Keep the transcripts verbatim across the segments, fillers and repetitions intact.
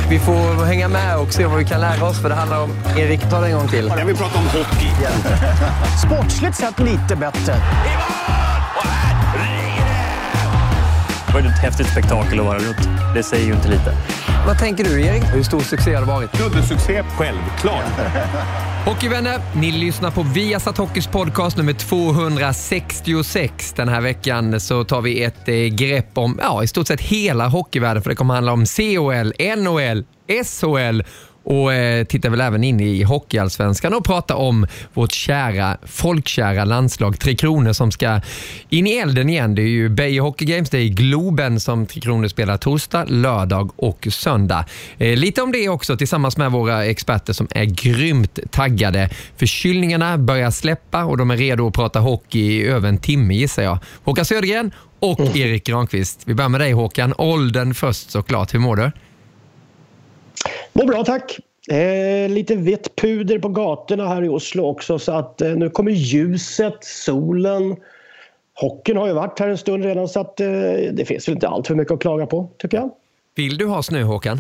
Vi får hänga med och se vad vi kan lära oss, för det handlar om Erik, ta det en gång till. Jag vill prata om hockey. Yeah. Sportsligt sett lite bättre. Det var ett häftigt spektakel att vara runt. Det säger ju inte lite. Vad tänker du, Erik? Hur stor succé har det varit? Succé, självklart. Hockeyvänner, ni lyssnar på Viasat Hockeys podcast nummer tvåhundrasextiosex. Den här veckan så tar vi ett eh, grepp om ja, i stort sett hela hockeyvärlden, för det kommer handla om C H L, N H L, S H L och eh, tittar väl även in i hockeyallsvenskan och prata om vårt kära, folkkära landslag Tre Kronor som ska in i elden igen. Det är ju Beijer Hockey Games, det är Globen som Tre Kronor spelar torsdag, lördag och söndag. Eh, lite om det också tillsammans med våra experter som är grymt taggade. Förkylningarna börjar släppa och de är redo att prata hockey i över en timme, gissar jag. Håkan Södergren och mm. Erik Granqvist. Vi börjar med dig, Håkan. Åldern först såklart. Hur mår du? Mår bra, tack. Eh, lite vitt puder på gatorna här i Oslo också, så att eh, nu kommer ljuset, solen. Hockeyn har ju varit här en stund redan, så att eh, det finns väl inte allt för mycket att klaga på, tycker jag. Vill du ha snö, Håkan?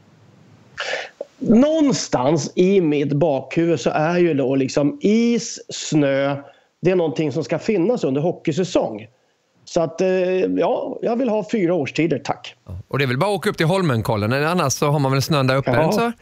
Någonstans i mitt bakhuvud så är ju då liksom is, snö, det är någonting som ska finnas under hockeysäsong. Så att, ja, jag vill ha fyra årstider, tack. Och det är väl bara att åka upp till Holmenkollen, annars så har man väl snön där uppe, ja. Så?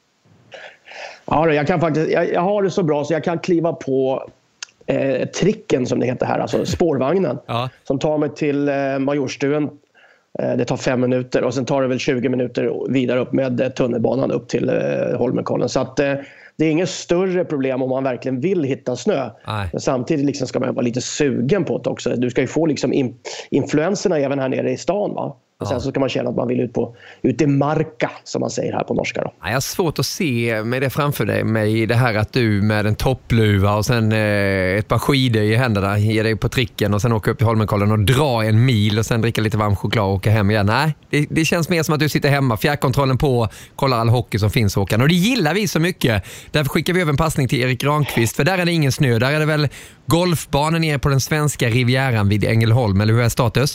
Ja, jag kan faktiskt, jag, jag har det så bra så jag kan kliva på eh, tricken som det heter här, alltså spårvagnen. Ja. Som tar mig till eh, Majorstuen. Eh, det tar fem minuter och sen tar det väl tjugo minuter vidare upp med eh, tunnelbanan upp till eh, Holmenkollen. Så att eh, det är inget större problem om man verkligen vill hitta snö. Nej. Men samtidigt liksom ska man vara lite sugen på det också. Du ska ju få liksom in, influenserna även här nere i stan, va? Och sen ja. Så ska man känna att man vill ut, på, ut i marka, som man säger här på norska då. Jag har svårt att se med det framför dig, med det här att du med en toppluva och sen eh, ett par skidor i händerna ger dig på tricken och sen åka upp till Holmenkollen och dra en mil och sen dricka lite varm choklad och åka hem igen. Nej, det, det känns mer som att du sitter hemma, fjärrkontrollen på, kollar all hockey som finns, Håkan. Och det gillar vi så mycket. Därför skickar vi över en passning till Erik Granqvist, för där är det ingen snö. Där är det väl golfbanan nere på den svenska rivieran vid Ängelholm, eller hur är status?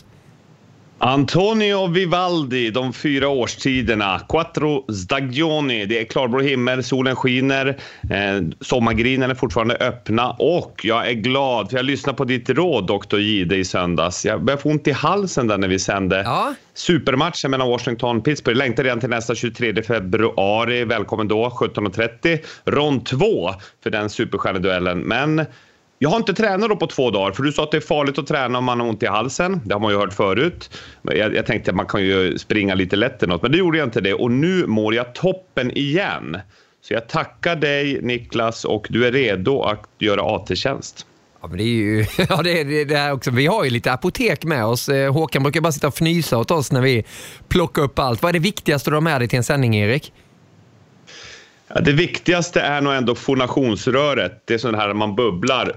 Antonio Vivaldi, de fyra årstiderna, Quattro Stagioni, det är klarblå himmel, solen skiner, eh, sommargrinen är fortfarande öppna och jag är glad för jag lyssnade på ditt råd, doktor Gide, i söndags. Jag började få ont i halsen där när vi sände ja. Supermatchen mellan Washington och Pittsburgh. Längtar redan till nästa tjugotredje februari, välkommen då, sjutton och trettio, rond två för den superstjärneduellen, men jag har inte tränat då på två dagar, för du sa att det är farligt att träna om man har ont i halsen. Det har man ju hört förut. Jag, jag tänkte att man kan ju springa lite lätt eller något, men det gjorde jag inte det. Och nu mår jag toppen igen. Så jag tackar dig, Niklas, och du är redo att göra A T-tjänst. Ja, men det är ju ja, det är det här också. Vi har ju lite apotek med oss. Håkan brukar bara sitta och fnysa åt oss när vi plockar upp allt. Vad är det viktigaste du har med dig till en sändning, Erik? Ja, det viktigaste är nog ändå fonationsröret. Det är sån här man bubblar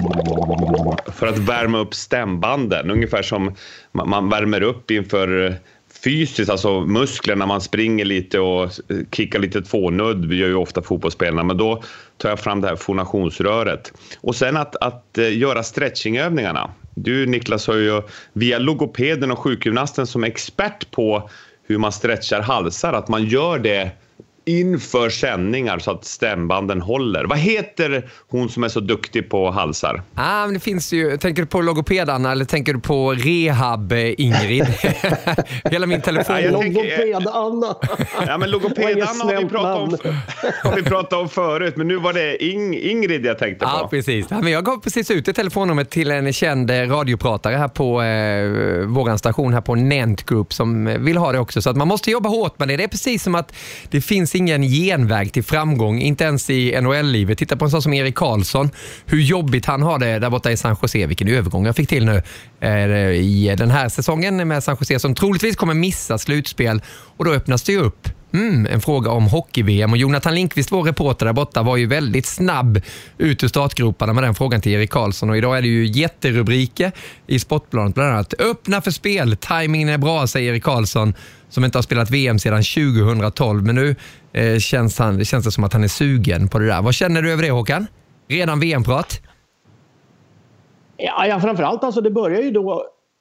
för att värma upp stämbanden. Ungefär som man värmer upp inför fysiskt, alltså musklerna när man springer lite och kickar lite tvånudd. Vi gör ju ofta fotbollsspelarna, men då tar jag fram det här fonationsröret. Och sen att, att göra stretchingövningarna. Du, Niklas, har ju via logopeden och sjukgymnasten som expert på hur man stretchar halsar, att man gör det inför sändningar så att stämbanden håller. Vad heter hon som är så duktig på halsar? Ah, men det finns ju, tänker du på logopedarna eller tänker du på rehab Ingrid? Hela min telefon. Ja, Logoped-Anna. Ja, men logoped-Anna har vi pratat om, har vi pratat om förut, men nu var det Ing, Ingrid jag tänkte på. Ja, precis. Ja, men jag gav precis ut ett telefonnummer till en känd radiopratare här på eh, våran station här på Nent Group som vill ha det också. Så att man måste jobba hårt med det. Det är precis som att det finns ingen genväg till framgång, inte ens i N H L-livet. Titta på en sån som Erik Karlsson, hur jobbigt han har det där borta i San Jose. Vilken övergång jag fick till nu eh, i den här säsongen med San Jose som troligtvis kommer missa slutspel. Och då öppnas det ju upp mm, en fråga om hockey-V M. Och Jonathan Lindqvist, vår reporter där borta, var ju väldigt snabb ut ur startgroparna med den frågan till Erik Karlsson. Och idag är det ju jätterubriker i Sportbladet bland annat. Öppna för spel, timingen är bra, säger Erik Karlsson, som inte har spelat V M sedan tjugohundratolv. Men nu eh, känns, han, det känns det som att han är sugen på det där. Vad känner du över det, Håkan? Redan V M-prat? Ja, ja, framförallt alltså det börjar ju då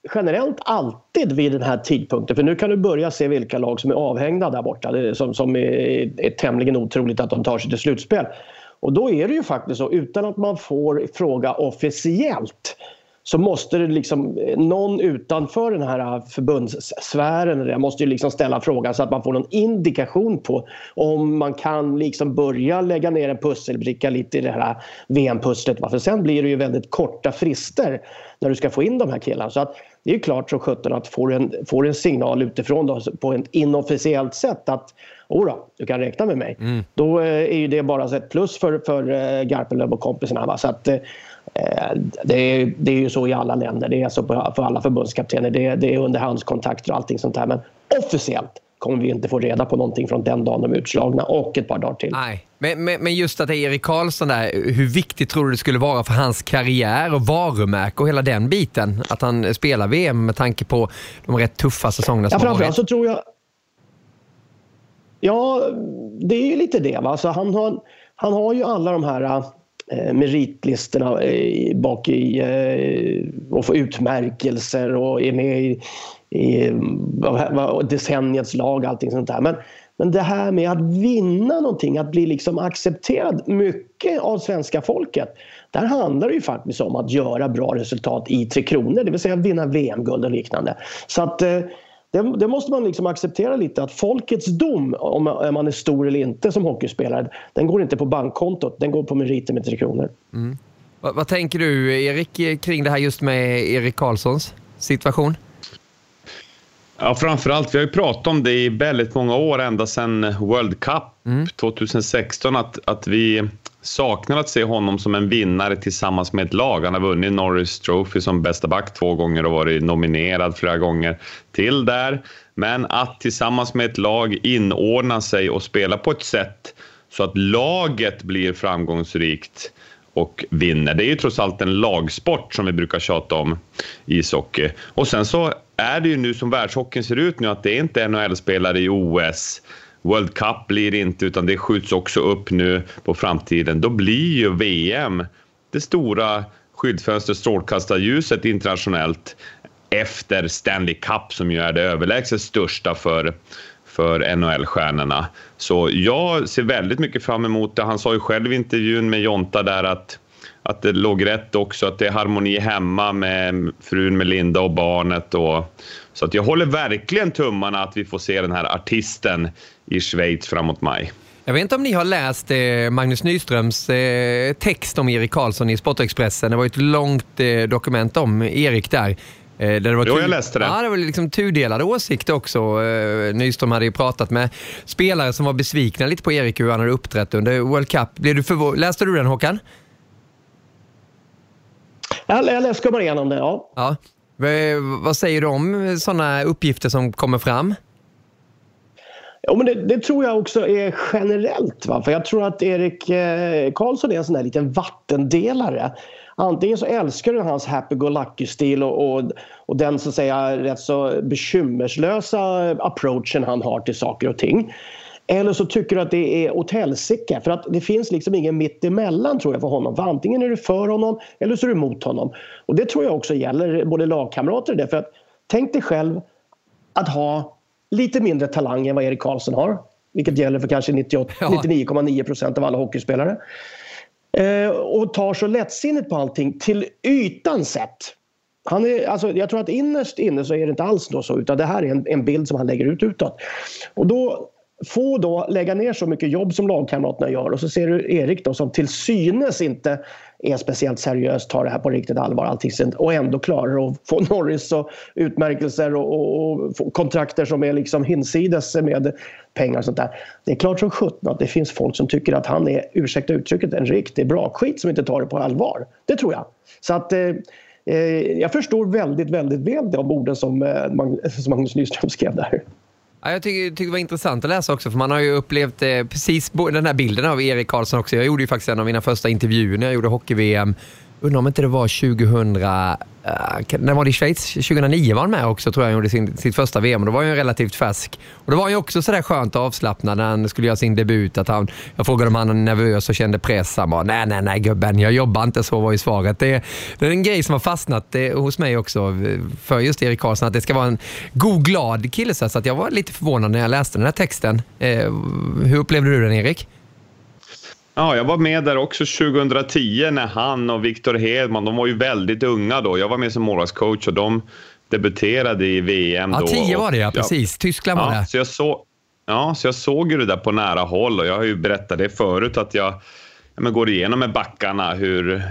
generellt alltid vid den här tidpunkten, för nu kan du börja se vilka lag som är avhängda där borta, det är, som, som är, är tämligen otroligt att de tar sig till slutspel. Och då är det ju faktiskt så, utan att man får fråga officiellt, så måste det liksom någon utanför den här förbundssfären där måste ju liksom ställa frågan så att man får någon indikation på om man kan liksom börja lägga ner en pusselbricka lite i det här V M-pusslet. För sen blir det ju väldigt korta frister när du ska få in de här killarna. Så att det är ju klart som sjutton att får en, får en signal utifrån då, på ett inofficiellt sätt att då, du kan räkna med mig. Mm. Då är ju det bara ett plus för, för Garpenlöv och kompisarna. Va? Så att Det är, det är ju så i alla länder. Det är så för alla förbundskaptener. Det är, det är underhandskontakter och allting sånt här. Men officiellt kommer vi inte få reda på någonting från den dagen de är utslagna och ett par dagar till. Nej, men, men, men just att det är Erik Karlsson där, hur viktigt tror du det skulle vara för hans karriär och varumärke och hela den biten att han spelar V M med tanke på de rätt tuffa säsongerna som ja, har varit? Så tror jag Ja, det är ju lite det. Va? Så han, har, han har ju alla de här eh, meritlistorna eh, bak i eh, och får utmärkelser och är med i, i vad, decenniets lag och allting sånt där. Men, men det här med att vinna någonting, att bli liksom accepterad mycket av svenska folket, där handlar det ju faktiskt om att göra bra resultat i Tre Kronor, det vill säga vinna V M-guld och liknande. Så att eh, Det, det måste man liksom acceptera lite, att folkets dom om man är stor eller inte som hockeyspelare, den går inte på bankkontot, den går på meriter med Tre Kronor. Mm. Vad, vad tänker du, Erik, kring det här just med Erik Karlssons situation? Ja, framförallt, vi har ju pratat om det i väldigt många år, ända sedan World Cup mm. tjugohundrasexton, att, att vi saknar att se honom som en vinnare tillsammans med ett lag. Han har vunnit Norris Trophy som bästa back två gånger och varit nominerad flera gånger till där. Men att tillsammans med ett lag inordna sig och spela på ett sätt så att laget blir framgångsrikt och vinner. Det är ju trots allt en lagsport som vi brukar tjata om i ishockey. Och sen så är det ju nu som världshockeyn ser ut nu att det är inte N H L-spelare i O S. World Cup blir det inte, utan det skjuts också upp nu på framtiden. Då blir ju V M det stora skyltfönster, strålkastarljuset internationellt efter Stanley Cup, som ju är det överlägset största för, för N H L-stjärnorna. Så jag ser väldigt mycket fram emot det. Han sa ju själv i intervjun med Jonta där att, att det låg rätt också, att det är harmoni hemma med frun Melinda och barnet. Och, så att jag håller verkligen tummarna att vi får se den här artisten i Schweiz framåt maj. Jag vet inte om ni har läst eh, Magnus Nyströms eh, text om Erik Karlsson i Sportexpressen. Det var ett långt eh, dokument om Erik där. Eh, där det var jo, jag läste det. Ja, det var liksom tudelade åsikter också. Eh, Nyström hade ju pratat med spelare som var besvikna lite på Erik, hur han hade uppträtt under World Cup. Blev du förvå- Läste du den, Håkan? Jag, jag läste bara igenom det, ja. Ja. V- vad säger du om sådana uppgifter som kommer fram? Ja, men det, det tror jag också är generellt. Va? För jag tror att Erik eh, Karlsson är en sån här liten vattendelare. Antingen så älskar du hans happy-go-lucky-stil och, och, och den så att säga rätt så bekymmerslösa approachen han har till saker och ting. Eller så tycker du att det är åt helsike. För att det finns liksom ingen mitt emellan, tror jag, för honom. För antingen är du för honom eller så är du mot honom. Och det tror jag också gäller både lagkamrater och det. För att tänk dig själv att ha lite mindre talang än vad Erik Karlsson har. Vilket gäller för kanske nittionio komma nio procent av alla hockeyspelare. Eh, och tar så lättsinnigt på allting till ytan sett. Han är, alltså, jag tror att innerst inne så är det inte alls då så. Utan det här är en, en bild som han lägger ut utåt. Och då få då lägga ner så mycket jobb som lagkamraterna gör. Och så ser du Erik då som till synes inte är speciellt seriöst, tar det här på riktigt allvar allting, och ändå klarar att få Norris och utmärkelser och, och, och kontrakter som är liksom hinsides med pengar och sånt där. Det är klart som sjutton att det finns folk som tycker att han är, ursäkta uttrycket, en riktigt bra skit som inte tar det på allvar. Det tror jag. Så att eh, jag förstår väldigt, väldigt väl de orden som, eh, som Magnus Nyström skrev där. Ja, jag tycker, tycker det var intressant att läsa också, för man har ju upplevt eh, precis den här bilden av Erik Karlsson också. Jag gjorde ju faktiskt en av mina första intervjuer när jag gjorde hockey-V M Undrar om inte det var tjugohundra... Uh, när var det i Schweiz? tjugohundranio var han med också, tror jag, han gjorde sin, sitt första V M. Då var han ju relativt färsk. Och det var ju också sådär skönt och avslappnad när han skulle göra sin debut. Att han, jag frågade om han var nervös och kände press. Han bara, nej, nej, nej gubben, jag jobbar inte, så var ju svaret. Det, det är en grej som har fastnat det, hos mig också för just Erik Karlsson, att det ska vara en god, glad kille. Så att jag var lite förvånad när jag läste den här texten. Eh, hur upplevde du den, Erik? Ja, jag var med där också tjugohundratio när han och Victor Hedman, de var ju väldigt unga då. Jag var med som målvaktscoach och de debuterade i V M då. Ja, tio var det, ja, precis. Tyskland var ja, det. Så jag, så, ja, så jag såg ju det där på nära håll, och jag har ju berättat det förut att jag, jag går igenom med backarna hur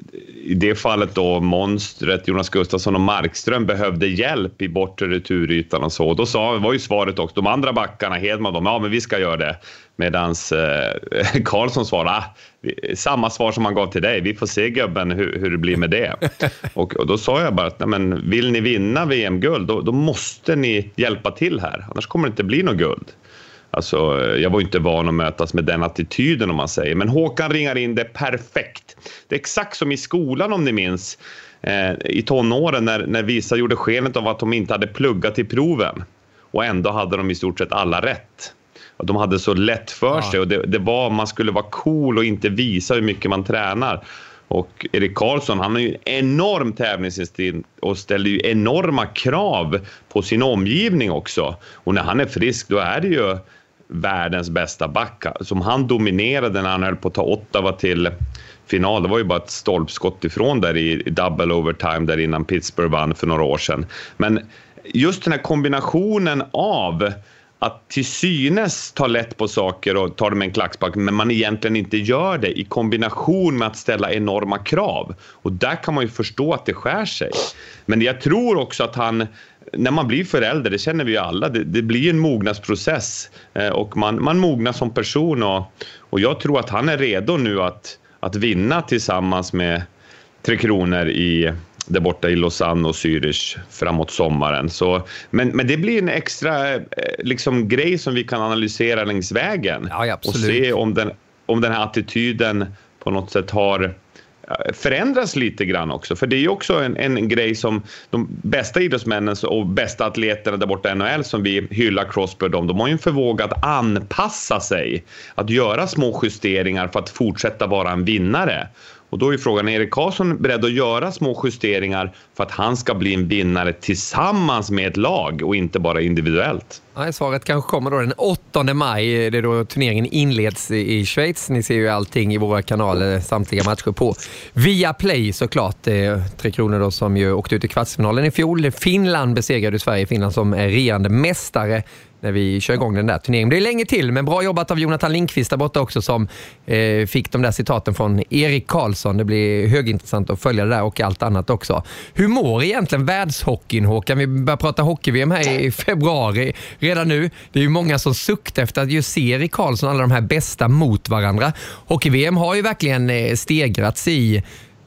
i det fallet då monstret Jonas Gustafsson och Markström behövde hjälp i bortre returytan och så. Då sa, var ju svaret också, de andra backarna, Hedman, de, ja men vi ska göra det. Medans eh, Karlsson svarade, ah, samma svar som han gav till dig. Vi får se gubben hur, hur det blir med det. och, och då sa jag bara att nej, men vill ni vinna V M-guld då, då måste ni hjälpa till här. Annars kommer det inte bli något guld. Alltså, jag var inte van att mötas med den attityden om man säger. Men Håkan ringar in det perfekt. Det är exakt som i skolan om ni minns. Eh, I tonåren när, när vissa gjorde skenet av att de inte hade pluggat till proven. Och ändå hade de i stort sett alla rätt. Och de hade så lätt för sig. Och det, det var, man skulle vara cool och inte visa hur mycket man tränar. Och Erik Karlsson, han har ju enorm tävlingsinstinkt och ställer ju enorma krav på sin omgivning också. Och när han är frisk, då är det ju världens bästa backa. Som han dominerade när han höll på att ta Ottawa till final. Det var ju bara ett stolpskott ifrån där i double overtime där innan Pittsburgh vann för några år sedan. Men just den här kombinationen av att till synes ta lätt på saker och ta det med en klackspark, men man egentligen inte gör det i kombination med att ställa enorma krav. Och där kan man ju förstå att det skär sig. Men jag tror också att han, när man blir förälder, det känner vi ju alla, det, det blir en mognadsprocess eh, och man, man mognar som person och, och jag tror att han är redo nu att, att vinna tillsammans med Tre Kronor i där borta i Lausanne och Zürich framåt sommaren. Så, men, men det blir en extra eh, liksom, grej som vi kan analysera längs vägen. Ja, och se om den, om den här attityden på något sätt har förändras lite grann också. För det är ju också en, en grej som de bästa idrottsmännen och bästa atleterna där borta i N H L som vi hyllar Crosby, de, de har ju en förmåga att anpassa sig. Att göra små justeringar för att fortsätta vara en vinnare. Och då är frågan, är Erik Karlsson beredd att göra små justeringar för att han ska bli en vinnare tillsammans med ett lag och inte bara individuellt? Nej, svaret kanske kommer då den åttonde maj. Det är då turneringen inleds i Schweiz. Ni ser ju allting i våra kanaler, samtliga matcher på Viaplay såklart. Tre Kronor då som ju åkte ut i kvartsfinalen i fjol. Finland besegrade Sverige. Finland som är regerande mästare när vi kör igång den där turneringen. Det är länge till, men bra jobbat av Jonathan Lindqvist där borta också som eh, fick de där citaten från Erik Karlsson. Det blir högintressant att följa det där och allt annat också. Hur mår egentligen världshockeyn, Håkan? Vi börjar prata hockey-V M här i februari redan nu. Det är ju många som suktar efter att just se Erik Karlsson alla de här bästa mot varandra. Hockey-V M har ju verkligen stegrats i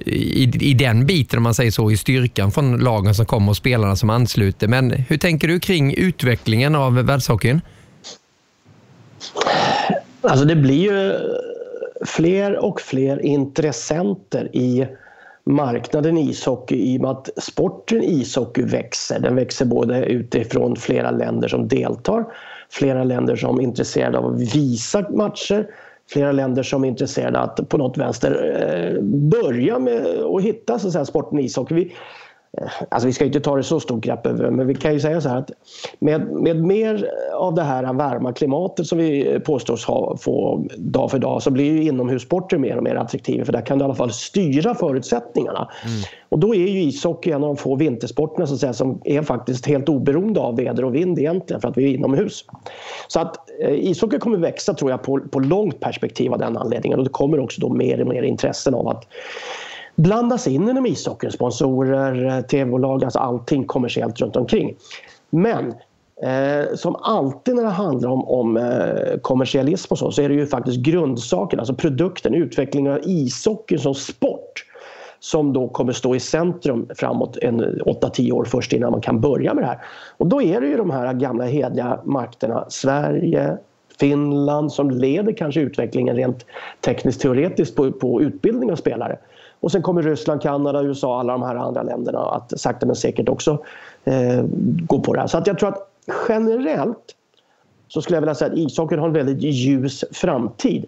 I, i den biten, om man säger så, i styrkan från lagen som kommer och spelarna som ansluter. Men hur tänker du kring utvecklingen av världshockeyn? Alltså det blir ju fler och fler intressenter i marknaden ishockey i och med att sporten ishockey växer. Den växer både utifrån flera länder som deltar, flera länder som är intresserade av att visa matcher, flera länder som är intresserade att på något vänster eh, börja med att hitta så att säga, sporten ishockey. Vi, eh, alltså vi ska inte ta det så stort grepp över, men vi kan ju säga så här att med, med mer av det här varma klimatet som vi påstås ha, få dag för dag, så blir ju inomhussporter mer och mer attraktiva, för där kan du i alla fall styra förutsättningarna. Mm. Och då är ju ishockey en av de få vintersporterna så att säga, som är faktiskt helt oberoende av väder och vind egentligen, för att vi är inomhus. Så att eh, ishockey kommer växa, tror jag, på, på långt perspektiv av den anledningen, och det kommer också då mer och mer intressen av att blandas in inom ishockeyn, sponsorer, tv-bolag, alltså allting kommersiellt runt omkring. Men eh, som alltid när det handlar om, om eh, kommersialism och så, så är det ju faktiskt grundsaken, alltså produkten, utvecklingen av ishockey som sport, som då kommer stå i centrum framåt en åtta till tio år först innan man kan börja med det här. Och då är det ju de här gamla hedliga makterna, Sverige, Finland, som leder kanske utvecklingen rent tekniskt teoretiskt på, på utbildning av spelare. Och sen kommer Ryssland, Kanada, U S A, alla de här andra länderna att sakta men säkert också eh, gå på det här. Så att jag tror att generellt så skulle jag vilja säga att ishockeyn har en väldigt ljus framtid.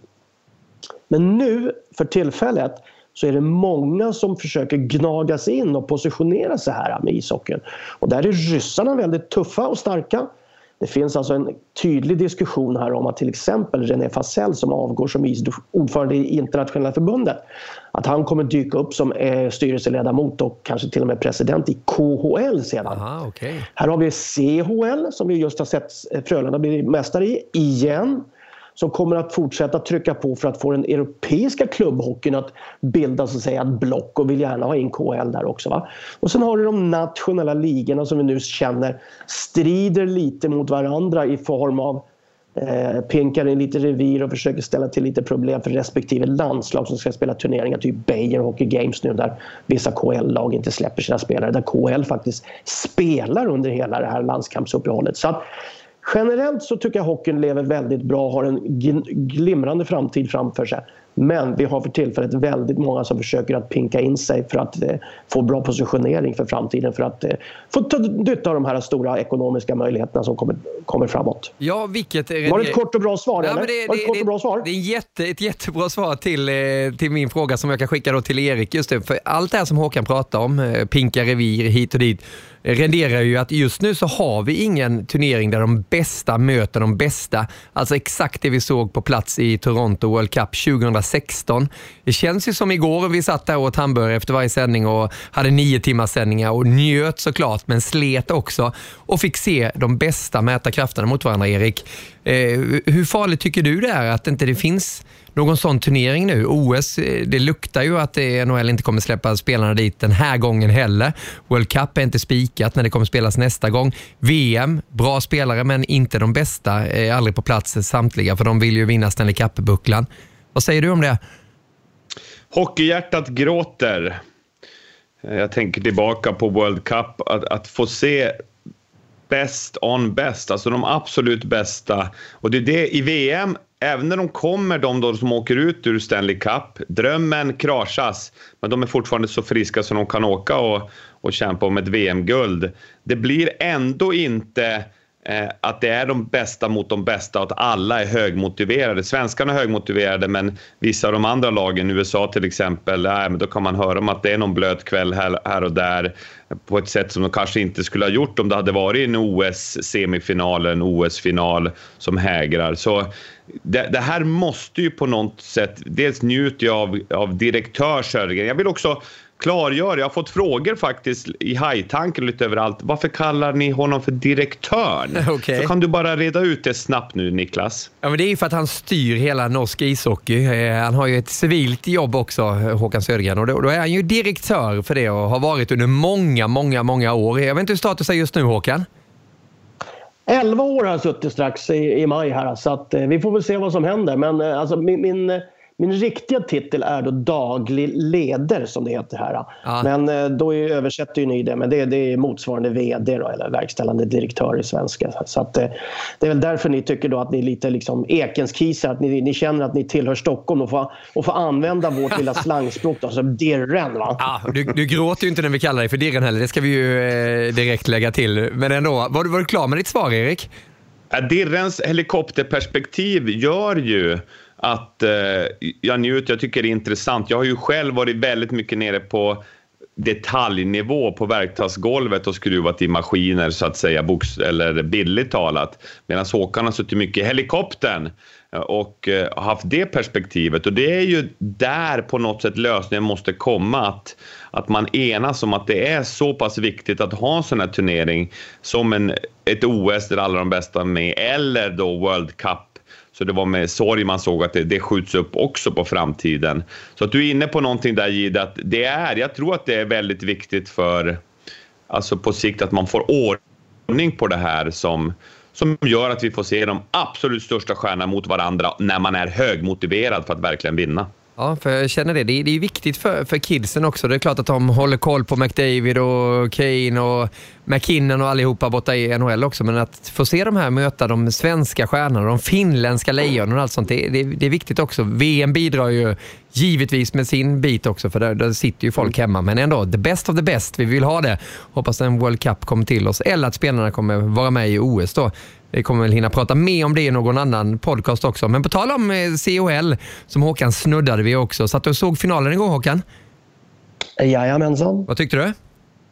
Men nu för tillfället så är det många som försöker gnaga sig in och positionera sig här med ishockeyn. Och där är ryssarna väldigt tuffa och starka. Det finns alltså en tydlig diskussion här om att till exempel René Fasell som avgår som ordförande i internationella förbundet, att han kommer dyka upp som eh, styrelseledamot och kanske till och med president i K H L sedan. Aha, okay. Här har vi C H L som vi just har sett Frölunda bli mästare i igen, som kommer att fortsätta trycka på för att få den europeiska klubbhockeyn att bilda så att säga ett block och vill gärna ha in K H L där också. Va? Och sen har du de nationella ligorna som vi nu känner strider lite mot varandra i form av eh, pinkar in lite revir och försöker ställa till lite problem för respektive landslag som ska spela turneringar, typ Beijer Hockey Games nu där vissa K H L-lag inte släpper sina spelare, där K H L faktiskt spelar under hela det här landskampsuppehållet. Så att generellt så tycker jag hockeyn lever väldigt bra, har en glimrande framtid framför sig. Men vi har för tillfället väldigt många som försöker att pinka in sig för att eh, få bra positionering för framtiden, för att eh, få ta nytta av de här stora ekonomiska möjligheterna som kommer, kommer framåt. Ja, vilket är... Var det ett kort och bra svar? Ja, eller? Det, Var det ett kort och bra svar? Det är jätte, ett jättebra svar till, till min fråga som jag kan skicka då till Erik. Just det, för allt det här som Håkan pratar om, pinka revir hit och dit, renderar ju att just nu så har vi ingen turnering där de bästa möter de bästa. Alltså exakt det vi såg på plats i Toronto World Cup tjugohundrasexton. Det känns ju som igår vi satt där och åt hamburgare efter varje sändning och hade nio timmars sändningar och njöt såklart, men slet också och fick se de bästa mäta krafterna mot varandra, Erik. Eh, hur farligt tycker du det är att inte det finns någon sån turnering nu? O S, det luktar ju att N H L inte kommer släppa spelarna dit den här gången heller. World Cup är inte spikat när det kommer spelas nästa gång. V M, bra spelare men inte de bästa, är aldrig på plats samtliga, för de vill ju vinna Stanley Cup-bucklan. Vad säger du om det? Hockeyhjärtat gråter. Jag tänker tillbaka på World Cup, att, att få se best on best, alltså de absolut bästa. Och det är det i V M, även när de kommer, de då som åker ut ur Stanley Cup, drömmen kraschas, men de är fortfarande så friska så de kan åka och, och kämpa om ett V M-guld. Det blir ändå inte eh, att det är de bästa mot de bästa och att alla är högmotiverade. Svenskarna är högmotiverade, men vissa av de andra lagen, U S A till exempel, nej, men då kan man höra om att det är någon blöt kväll här, här och där på ett sätt som de kanske inte skulle ha gjort om det hade varit en O S-semifinal, en O S-final som hägrar. Så det, det här måste ju på något sätt, dels njuta av, av direktörsörgen. Jag vill också klargöra, jag har fått frågor faktiskt i hajtanken lite överallt. Varför kallar ni honom för direktörn? Okay. Så kan du bara reda ut det snabbt nu, Niklas? Ja, men det är ju för att han styr hela norsk ishockey. Han har ju ett civilt jobb också, Håkan Södergren. Och då, då är han ju direktör för det och har varit under många, många, många år. Jag vet inte hur status är just nu, Håkan? elva år har jag suttit strax i, i maj här, så att, eh, vi får väl se vad som händer. Men eh, alltså min... min Min riktiga titel är då daglig leder, som det heter här. Ja. Men eh, då är, översätter ju ni det, men det, det är motsvarande vd då, eller verkställande direktör i svenska. Så att, eh, det är väl därför ni tycker då att ni är lite liksom ekenskisar, att ni, ni känner att ni tillhör Stockholm och får, och får använda vårt lilla slangspråk då, som dirren, va? Ja, du, du gråter ju inte när vi kallar dig för dirren heller, det ska vi ju eh, direkt lägga till. Men ändå, var, var du klar med ditt svar, Erik? Ja, dirrens helikopterperspektiv gör ju att eh, jag njuter, jag tycker det är intressant. Jag har ju själv varit väldigt mycket nere på detaljnivå på verktadsgolvet och skruvat i maskiner, så att säga, box eller billigt talat. Medan Håkan har suttit mycket i helikoptern och eh, haft det perspektivet. Och det är ju där på något sätt lösningen måste komma, att, att man enas om att det är så pass viktigt att ha en sån här turnering som en, ett O S där alla de bästa är med, eller då World Cup. Så det var med sorg man såg att det, det skjuts upp också på framtiden. Så att du är inne på någonting där, Gid, att det är, jag tror att det är väldigt viktigt för, alltså på sikt, att man får ordning på det här som, som gör att vi får se de absolut största stjärnorna mot varandra när man är högmotiverad för att verkligen vinna. Ja, för jag känner det. Det är, det är viktigt för, för kidsen också. Det är klart att de håller koll på McDavid och Kane och McKinnon och allihopa borta i N H L också. Men att få se de här möta de svenska stjärnorna, de finländska lejonen och allt sånt, det, det, det är viktigt också. V M bidrar ju givetvis med sin bit också, för där, där sitter ju folk hemma. Men ändå, the best of the best, vi vill ha det. Hoppas en World Cup kommer till oss, eller att spelarna kommer vara med i O S då. Vi kommer väl hinna prata mer om det i någon annan podcast också. Men på tal om C H L, som Håkan snuddade vi också. Satt du och såg finalen igår, Håkan? Jajamensan. Vad tyckte du?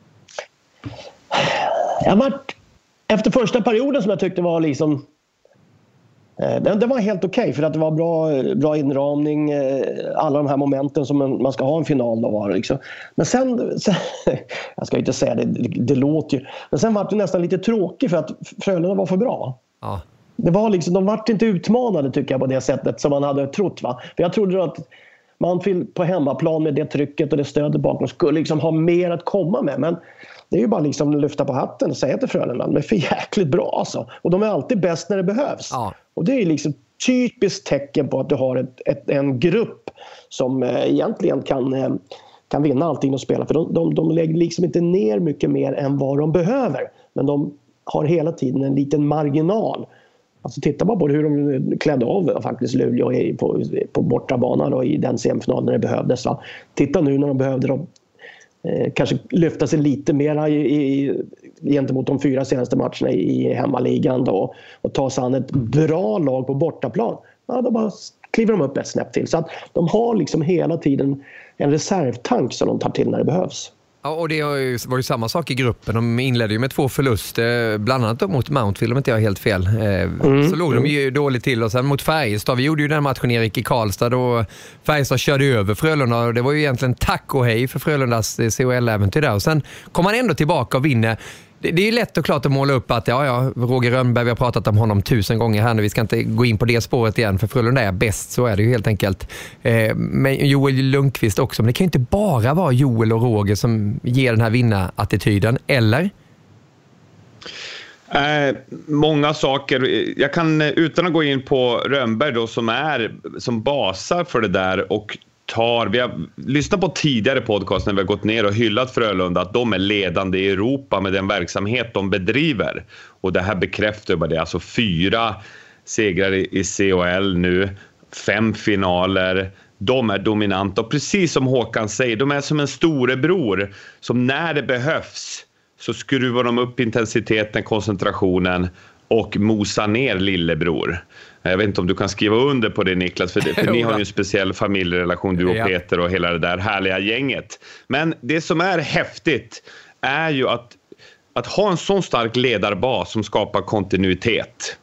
Jag var, efter första perioden som jag tyckte var liksom... Det, det var helt okej, okay, för att det var bra, bra inramning, alla de här momenten som man, man ska ha en final då var liksom. Men sen, sen jag ska inte säga det, det, det låter ju, men sen var det nästan lite tråkigt för att Frölunda var för bra. Ja. Det var liksom, de var inte utmanade tycker jag på det sättet som man hade trott, va. För jag trodde att man på hemmaplan med det trycket och det stödet bakom skulle liksom ha mer att komma med, men det är ju bara liksom lyfta på hatten och säga till Frölunda, men för jäkligt bra alltså. Och de är alltid bäst när det behövs. Ja. Och det är liksom typiskt tecken på att du har ett, ett, en grupp som eh, egentligen kan, eh, kan vinna allting och spela. För de, de, de lägger liksom inte ner mycket mer än vad de behöver. Men de har hela tiden en liten marginal. Alltså titta bara på hur de klädde av faktiskt Luleå på, på bortabanan och i den semifinalen när det behövdes. Va? Titta nu när de behövde dem. Eh, kanske lyfta sig lite mer i, i, gentemot de fyra senaste matcherna i hemmaligan då, och ta sig an ett bra lag på bortaplan. Ja, då bara kliver de upp ett snäpp till. Så att de har liksom hela tiden en reservtank som de tar till när det behövs. Ja, och det var ju samma sak i gruppen. De inledde ju med två förluster, bland annat mot Mountfield, om inte jag har helt fel. Mm. Så låg de ju dåligt till, och sen mot Färjestad. Vi gjorde ju den matchen, Erik, i Karlstad, då Färjestad körde över Frölunda, och det var ju egentligen tack och hej för Frölundas C H L-äventyr där. Och sen kom han ändå tillbaka och vinner. Det, det är ju lätt och klart att måla upp att ja, ja, Roger Rönnberg, vi har pratat om honom tusen gånger här nu. Vi ska inte gå in på det spåret igen, för Frölunda är bäst, så är det ju helt enkelt. Eh, men Joel Lundqvist också. Men det kan ju inte bara vara Joel och Roger som ger den här vinna-attityden, eller? Eh, många saker. Jag kan, utan att gå in på Rönnberg då, som är som basar för det där och tar, vi har lyssnat på tidigare podcast när vi har gått ner och hyllat Frölunda att de är ledande i Europa med den verksamhet de bedriver, och det här bekräftar bara det. Alltså fyra segrar i C H L nu, fem finaler. De är dominanta, och precis som Håkan säger, de är som en storebror som när det behövs så skruvar de upp intensiteten, koncentrationen och mosar ner lillebror. Jag vet inte om du kan skriva under på det, Niklas, för, det, för ni har ju en speciell familjerelation, du och ja. Peter och hela det där härliga gänget. Men det som är häftigt är ju att, att ha en sån stark ledarbas som skapar kontinuitet.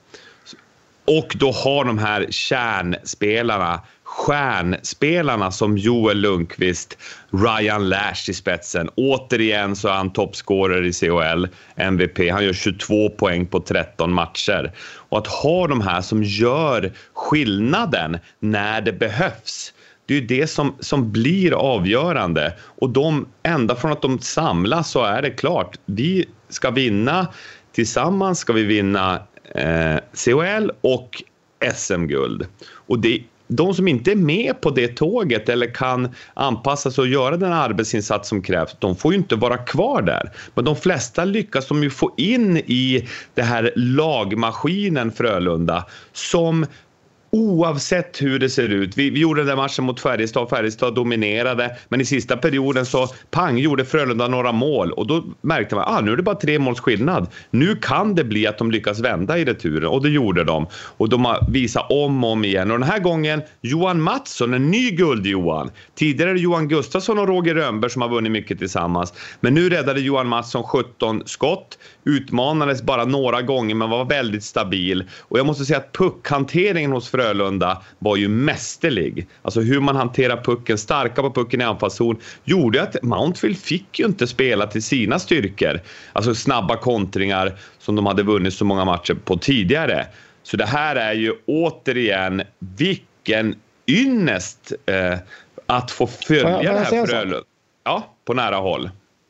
Och då har de här kärnspelarna, stjärnspelarna som Joel Lundqvist, Ryan Lash i spetsen. Återigen så är han toppscorer i C H L, M V P. Han gör tjugotvå poäng på tretton matcher. Och att ha de här som gör skillnaden när det behövs, det är ju det som, som blir avgörande. Och de, ända från att de samlas så är det klart, vi ska vinna tillsammans, ska vi vinna eh, C H L och S M-guld. Och det, de som inte är med på det tåget eller kan anpassa sig och göra den arbetsinsats som krävs, de får ju inte vara kvar där. Men de flesta lyckas de ju få in i det här lagmaskinen Frölunda, som oavsett hur det ser ut. Vi, vi gjorde den där matchen mot Färjestad. Färjestad dominerade. Men i sista perioden så pang gjorde Frölunda några mål. Och då märkte man att ah, nu är det bara tre måls skillnad. Nu kan det bli att de lyckas vända i returen. Och det gjorde de. Och de har visat om och om igen. Och den här gången Johan Mattsson, en ny guld-Johan. Tidigare är det Johan Gustafsson och Roger Rönnberg som har vunnit mycket tillsammans. Men nu räddade Johan Mattsson sjutton skott. Utmanades bara några gånger men var väldigt stabil. Och jag måste säga att puckhanteringen hos Frölunda var ju mästerlig. Alltså hur man hanterar pucken, starka på pucken i anfallszon, gjorde att Mountfield fick ju inte spela till sina styrkor. Alltså snabba kontringar som de hade vunnit så många matcher på tidigare. Så det här är ju återigen vilken ynnest eh, att få följa jag, det här Frölunda. Ja, på nära håll.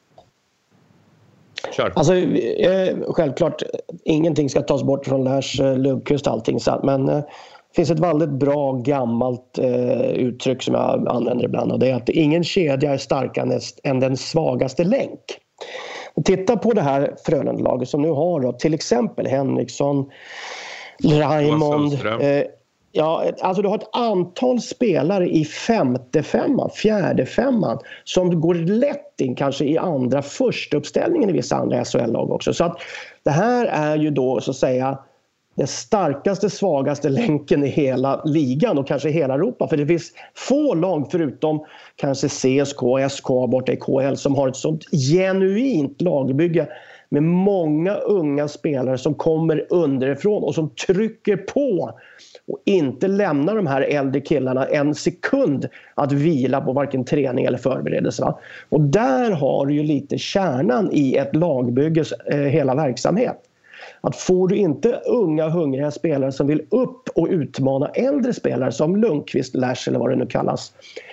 Kör. Alltså, eh, självklart ingenting ska tas bort från Lars eh, Lundqvist allting, så, men eh, Det finns ett väldigt bra gammalt eh, uttryck som jag använder ibland, och det är att ingen kedja är starkare än den svagaste länk. Och titta på det här Frölundalaget som nu har då, till exempel Henriksson, Raymond. Eh, ja, alltså du har ett antal spelare i femte femman, fjärde femman som går lätt in kanske i andra första uppställningen i vissa andra S H L-lag också. Så att det här är ju då så att säga den starkaste, svagaste länken i hela ligan och kanske hela Europa. För det finns få lag förutom kanske C S K och S K A borta i K H L som har ett sånt genuint lagbygge med många unga spelare som kommer underifrån och som trycker på och inte lämnar de här äldre killarna en sekund att vila på varken träning eller förberedelse. Va? Och där har du ju lite kärnan i ett lagbygges eh, hela verksamhet. Att får du inte unga hungriga spelare som vill upp och utmana äldre spelare som Lundqvist, Lash eller vad det nu kallas,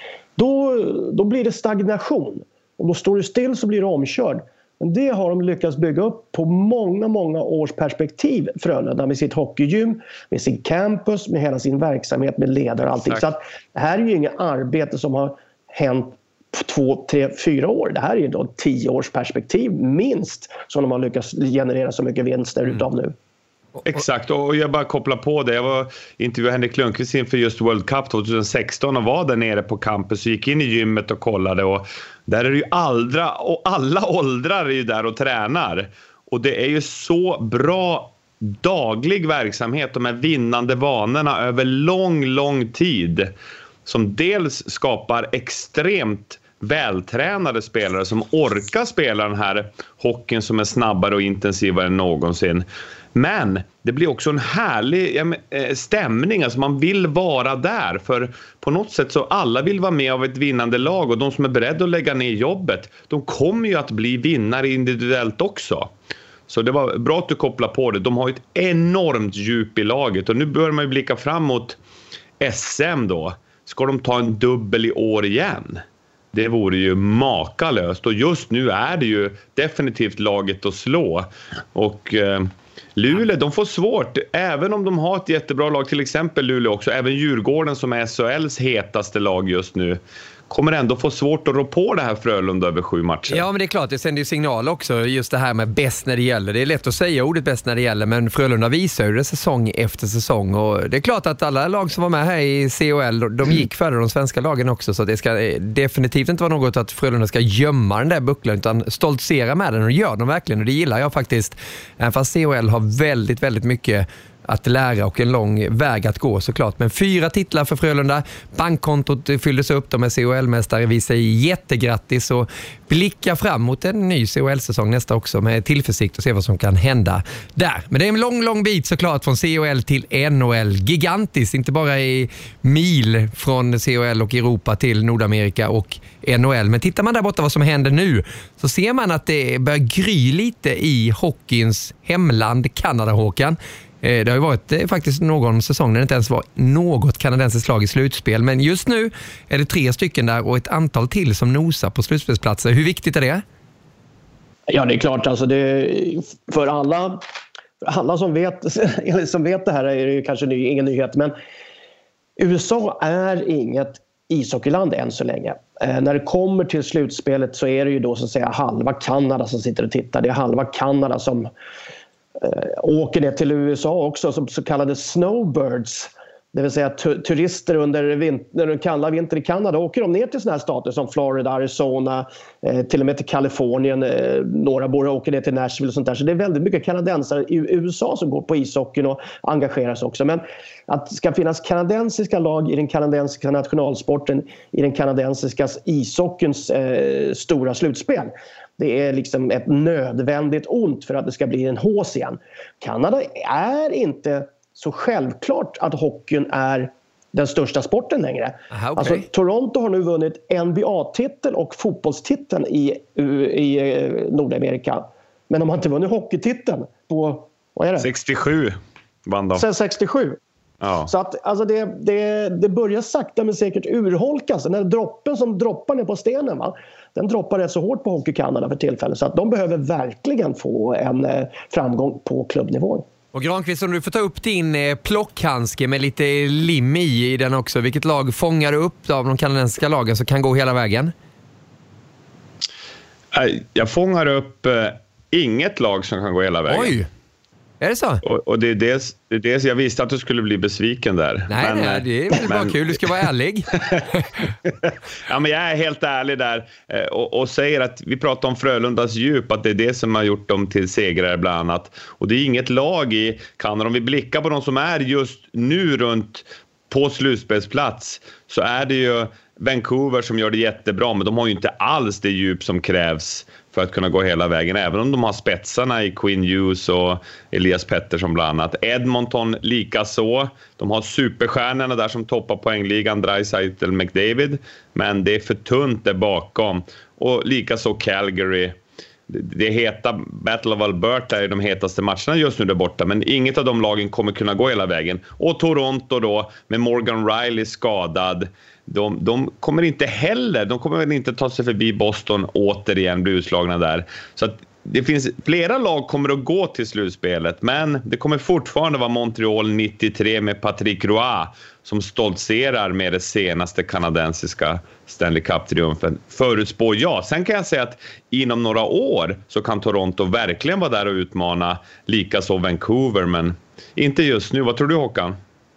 då, då blir det stagnation. Och då står du still så blir du omkörd. Men det har de lyckats bygga upp på många, många års perspektiv, Frölunda, med sitt hockeygym, med sin campus, med hela sin verksamhet, med ledare och allting. Så att det här är ju inget arbete som har hänt på två, tre, fyra år. Det här är ju då tio års perspektiv minst som de har lyckats generera så mycket vinster mm. utav nu. Exakt, och jag bara kopplar på det. Jag var intervjuade Henrik Lundqvist inför just World Cup tjugohundrasexton och var där nere på campus och gick in i gymmet och kollade, och där är det ju aldra, och alla åldrar är ju där och tränar, och det är ju så bra daglig verksamhet, de här vinnande vanorna över lång, lång tid som dels skapar extremt vältränade spelare som orkar spela den här hockeyn som är snabbare och intensivare än någonsin. Men det blir också en härlig ja, stämning, alltså man vill vara där, för på något sätt så alla vill vara med av ett vinnande lag, och de som är beredda att lägga ner jobbet, de kommer ju att bli vinnare individuellt också. Så det var bra att du kopplade på det. De har ett enormt djup i laget, och nu börjar man ju blicka fram mot S M då. Ska de ta en dubbel i år igen? Det vore ju makalöst, och just nu är det ju definitivt laget att slå. Och eh, Luleå, de får svårt, även om de har ett jättebra lag, till exempel Luleå också, även Djurgården som är S H L:s hetaste lag just nu, kommer ändå få svårt att rå på det här Frölunda över sju matcher. Ja, men det är klart, det sänder ju signal också, just det här med bäst när det gäller. Det är lätt att säga ordet bäst när det gäller, men Frölunda visar ju det säsong efter säsong, och det är klart att alla lag som var med här i C H L, de gick före de svenska lagen också, så det ska definitivt inte vara något att Frölunda ska gömma den där bucklan, utan stoltsera med den, och gör de verkligen, och det gillar jag faktiskt. Även fast C H L har väldigt, väldigt mycket att lära och en lång väg att gå såklart. Men fyra titlar för Frölunda. Bankkontot fylldes upp. De är C H L-mästare. Vi säger jättegrattis och blicka fram mot en ny C H L-säsong nästa också med tillförsikt och se vad som kan hända där. Men det är en lång, lång bit såklart från C H L till N H L. Gigantiskt, inte bara i mil från C H L och Europa till Nordamerika och N H L. Men tittar man där borta vad som händer nu, så ser man att det börjar gry lite i hockeyns hemland Kanada, Håkan. Det har ju varit eh, faktiskt någon säsong när det inte ens var något kanadensiskt lag i slutspel. Men just nu är det tre stycken där och ett antal till som nosar på slutspelsplatser. Hur viktigt är det? Ja, det är klart. Alltså det, för alla, för alla som, vet, som vet det här är det kanske ny, ingen nyhet. Men U S A är inget ishockeyland än så länge. Eh, när det kommer till slutspelet så är det ju då så att säga halva Kanada som sitter och tittar. Det är halva Kanada som åker ner till U S A också som så kallade snowbirds, det vill säga tu- turister under vin- den kalla vinter i Kanada, åker de ner till såna här stater som Florida, Arizona, eh, till och med till Kalifornien, eh, några bor åker ner till Nashville och sånt där, så det är väldigt mycket kanadensare i U S A som går på ishockeyn och engageras också. Men att det ska finnas kanadensiska lag i den kanadensiska nationalsporten, i den kanadensiska ishockeyns eh, stora slutspel, det är liksom ett nödvändigt ont för att det ska bli en hås igen. Kanada är inte så självklart att hockeyn är den största sporten längre. Aha, okay. Alltså, Toronto har nu vunnit N B A-titel och fotbollstiteln i, i Nordamerika. Men de har inte vunnit hockeytiteln på, vad är det? sextiosju vann de. Sen sextiosju. Ja. Så att alltså det, det, det börjar sakta men säkert urholkas. Den här droppen som droppar ner på stenen, va? Den droppar rätt så hårt på Hockey Canada för tillfället. Så att de behöver verkligen få en eh, framgång på klubbnivå. Och Granqvist, om du får ta upp din eh, plockhandske med lite lim i, i den också. Vilket lag fångar du upp av de kanadensiska lagen som kan gå hela vägen? Jag fångar upp eh, inget lag som kan gå hela vägen. Oj! Är det så? Och, och det är dels, det är dels jag visste att du skulle bli besviken där. Nej, men, nej det är väl bara kul. Du ska vara ärlig. Ja, men jag är helt ärlig där och, och säger att vi pratar om Frölundas djup, att det är det som har gjort dem till segrare bland annat. Och det är inget lag i Kanada. Om vi blickar på de som är just nu runt på slutspelsplats, så är det ju Vancouver som gör det jättebra, men de har ju inte alls det djup som krävs för att kunna gå hela vägen, även om de har spetsarna i Quinn Hughes och Elias Pettersson bland annat. Edmonton lika så. De har superstjärnorna där som toppar poängligan, Draisaitl, McDavid, men det är för tunt där bakom. Och lika så Calgary. Det heta Battle of Alberta är de hetaste matcherna just nu där borta, men inget av de lagen kommer kunna gå hela vägen. Och Toronto då, med Morgan Riley skadad, de, de kommer inte heller, de kommer väl inte ta sig förbi Boston återigen, bli utslagna där. Så att det finns flera lag kommer att gå till slutspelet, men det kommer fortfarande vara Montreal nittiotre med Patrick Roy som stoltserar med det senaste kanadensiska Stanley Cup-triumfen. Förutspår jag. Sen kan jag säga att inom några år så kan Toronto verkligen vara där och utmana, likaså Vancouver, men inte just nu. Vad tror du, Håkan?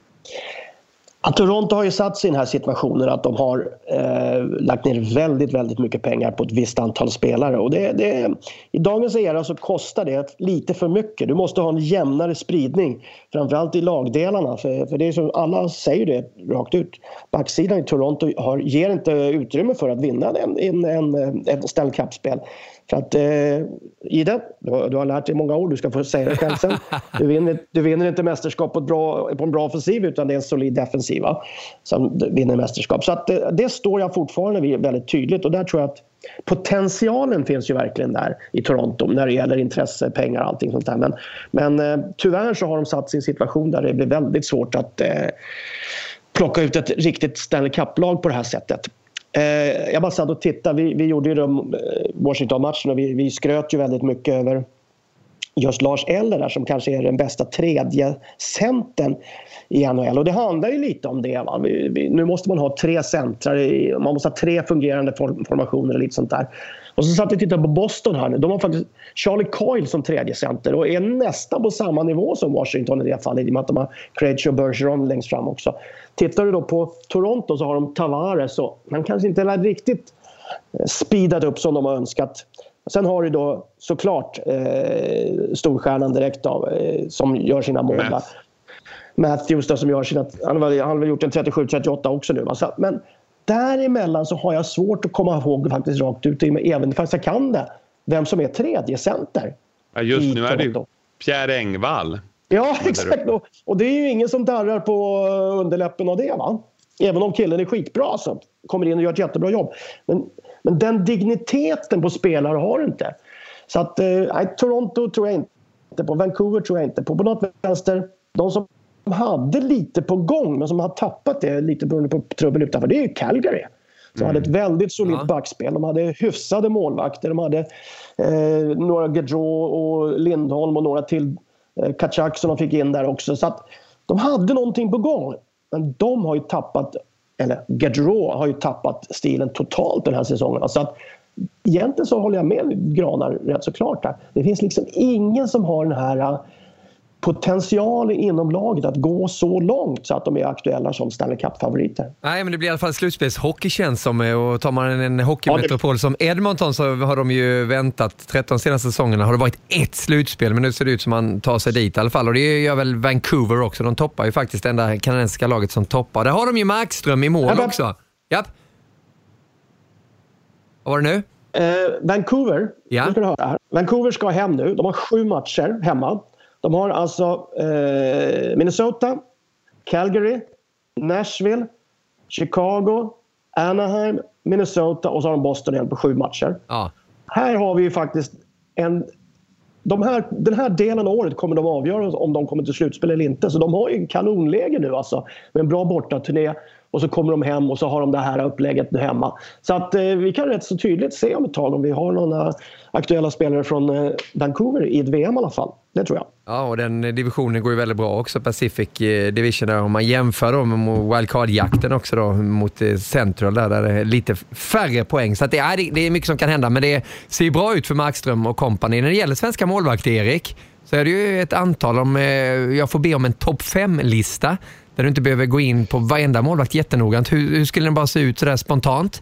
Att Toronto har ju satt sig i den här situationen att de har eh, lagt ner väldigt, väldigt mycket pengar på ett visst antal spelare. Och det, det, i dagens era så kostar det lite för mycket. Du måste ha en jämnare spridning, framförallt i lagdelarna. För, för det är som alla säger det rakt ut. Backsidan i Toronto har, ger inte utrymme för att vinna en, en, en, en Stanley Cup-spel. För att eh, i det, du har, du har lärt dig många ord, du ska få säga det själv sen. Du vinner, du vinner inte mästerskap på, ett bra, på en bra offensiv, utan det är en solid defensiva som vinner mästerskap. Så att det, det står jag fortfarande vid väldigt tydligt, och där tror jag att potentialen finns ju verkligen där i Toronto när det gäller intresse, pengar och allting sånt där. Men, men eh, tyvärr så har de satt sig i en situation där det blir väldigt svårt att eh, plocka ut ett riktigt Stanley Cup-lag på det här sättet. Jag bara satt och tittade, vi, vi gjorde ju de Washington-matchen och vi, vi skröt ju väldigt mycket över just Lars Eller där, som kanske är den bästa tredje centern i N H L. Och det handlar ju lite om det. Va? Vi, vi, nu måste man ha tre centrar, man måste ha tre fungerande formationer och lite sånt där. Och så satt vi och tittade på Boston här nu. De har faktiskt Charlie Coyle som tredje center och är nästan på samma nivå som Washington i det fallet, i och med att de har Krejci och Bergeron längst fram också. Tittar du då på Toronto så har de Tavares, och han kanske inte är riktigt speedat upp som de har önskat. Sen har du då såklart eh, storstjärnan direkt av, eh, som gör sina mål. Math. Matthews då, som gör sina, han har han har gjort en trettiosju trettioåtta också nu. Alltså, men däremellan så har jag svårt att komma ihåg faktiskt rakt ut, även fast jag kan det, vem som är tredje center. Ja, just nu är det Pierre Engvall. Ja, exakt. Och, och det är ju ingen som darrar på underläppen av det, va? Även om killen är skitbra så kommer in och gör ett jättebra jobb. Men, men den digniteten på spelare har du inte. Så att, eh, Toronto tror jag inte på. Vancouver tror jag inte på. På något vänster, de som hade lite på gång men som har tappat det lite beroende på trubbel utanför, det är ju Calgary. De mm. hade ett väldigt solidt ja. backspel. De hade hyfsade målvakter. De hade eh, några Gaudreau och Lindholm och några till eh, Kachak som de fick in där också. Så att de hade någonting på gång. Men de har ju tappat, eller Gaudreau har ju tappat stilen totalt den här säsongen. Så att egentligen så håller jag med Granar rätt så klart där. Det finns liksom ingen som har den här potential inom laget att gå så långt så att de är aktuella som Stanley Cup-favoriter. Nej, men det blir i alla fall slutspelshockey känns som, och tar man en hockeymetropol som Edmonton så har de ju väntat tretton senaste säsongerna har det varit ett slutspel, men nu ser det ut som man tar sig dit i alla fall, och det gör väl Vancouver också. De toppar ju faktiskt det enda kanadensiska laget som toppar. Där har de ju Markström i mål ja, också. Japp. Vad var det nu? Eh, Vancouver, ja. ska du höra här. Vancouver ska hem nu. De har sju matcher hemma. De har alltså eh, Minnesota, Calgary, Nashville, Chicago, Anaheim, Minnesota och så har de Boston igen på sju matcher. Ja. Här har vi ju faktiskt en... De här, den här delen av året kommer de avgöra om de kommer till slutspel eller inte. Så de har ju en kanonläge nu alltså. Med en bra bortaturné. Och så kommer de hem och så har de det här upplägget nu hemma. Så att eh, vi kan rätt så tydligt se om ett tag om vi har några aktuella spelare från eh, Vancouver i ett V M i alla fall. Det tror jag. Ja, och den divisionen går ju väldigt bra också, Pacific Division, där om man jämför då med wildcard-jakten också då mot Central där, där det är lite färre poäng. Så att det, är, det är mycket som kan hända, men det ser bra ut för Markström och kompani. När det gäller svenska målvakter, Erik, så är det ju ett antal, om jag får be om en topp fem-lista där du inte behöver gå in på varenda målvakt jättenoggrant. Hur, hur skulle den bara se ut sådär spontant?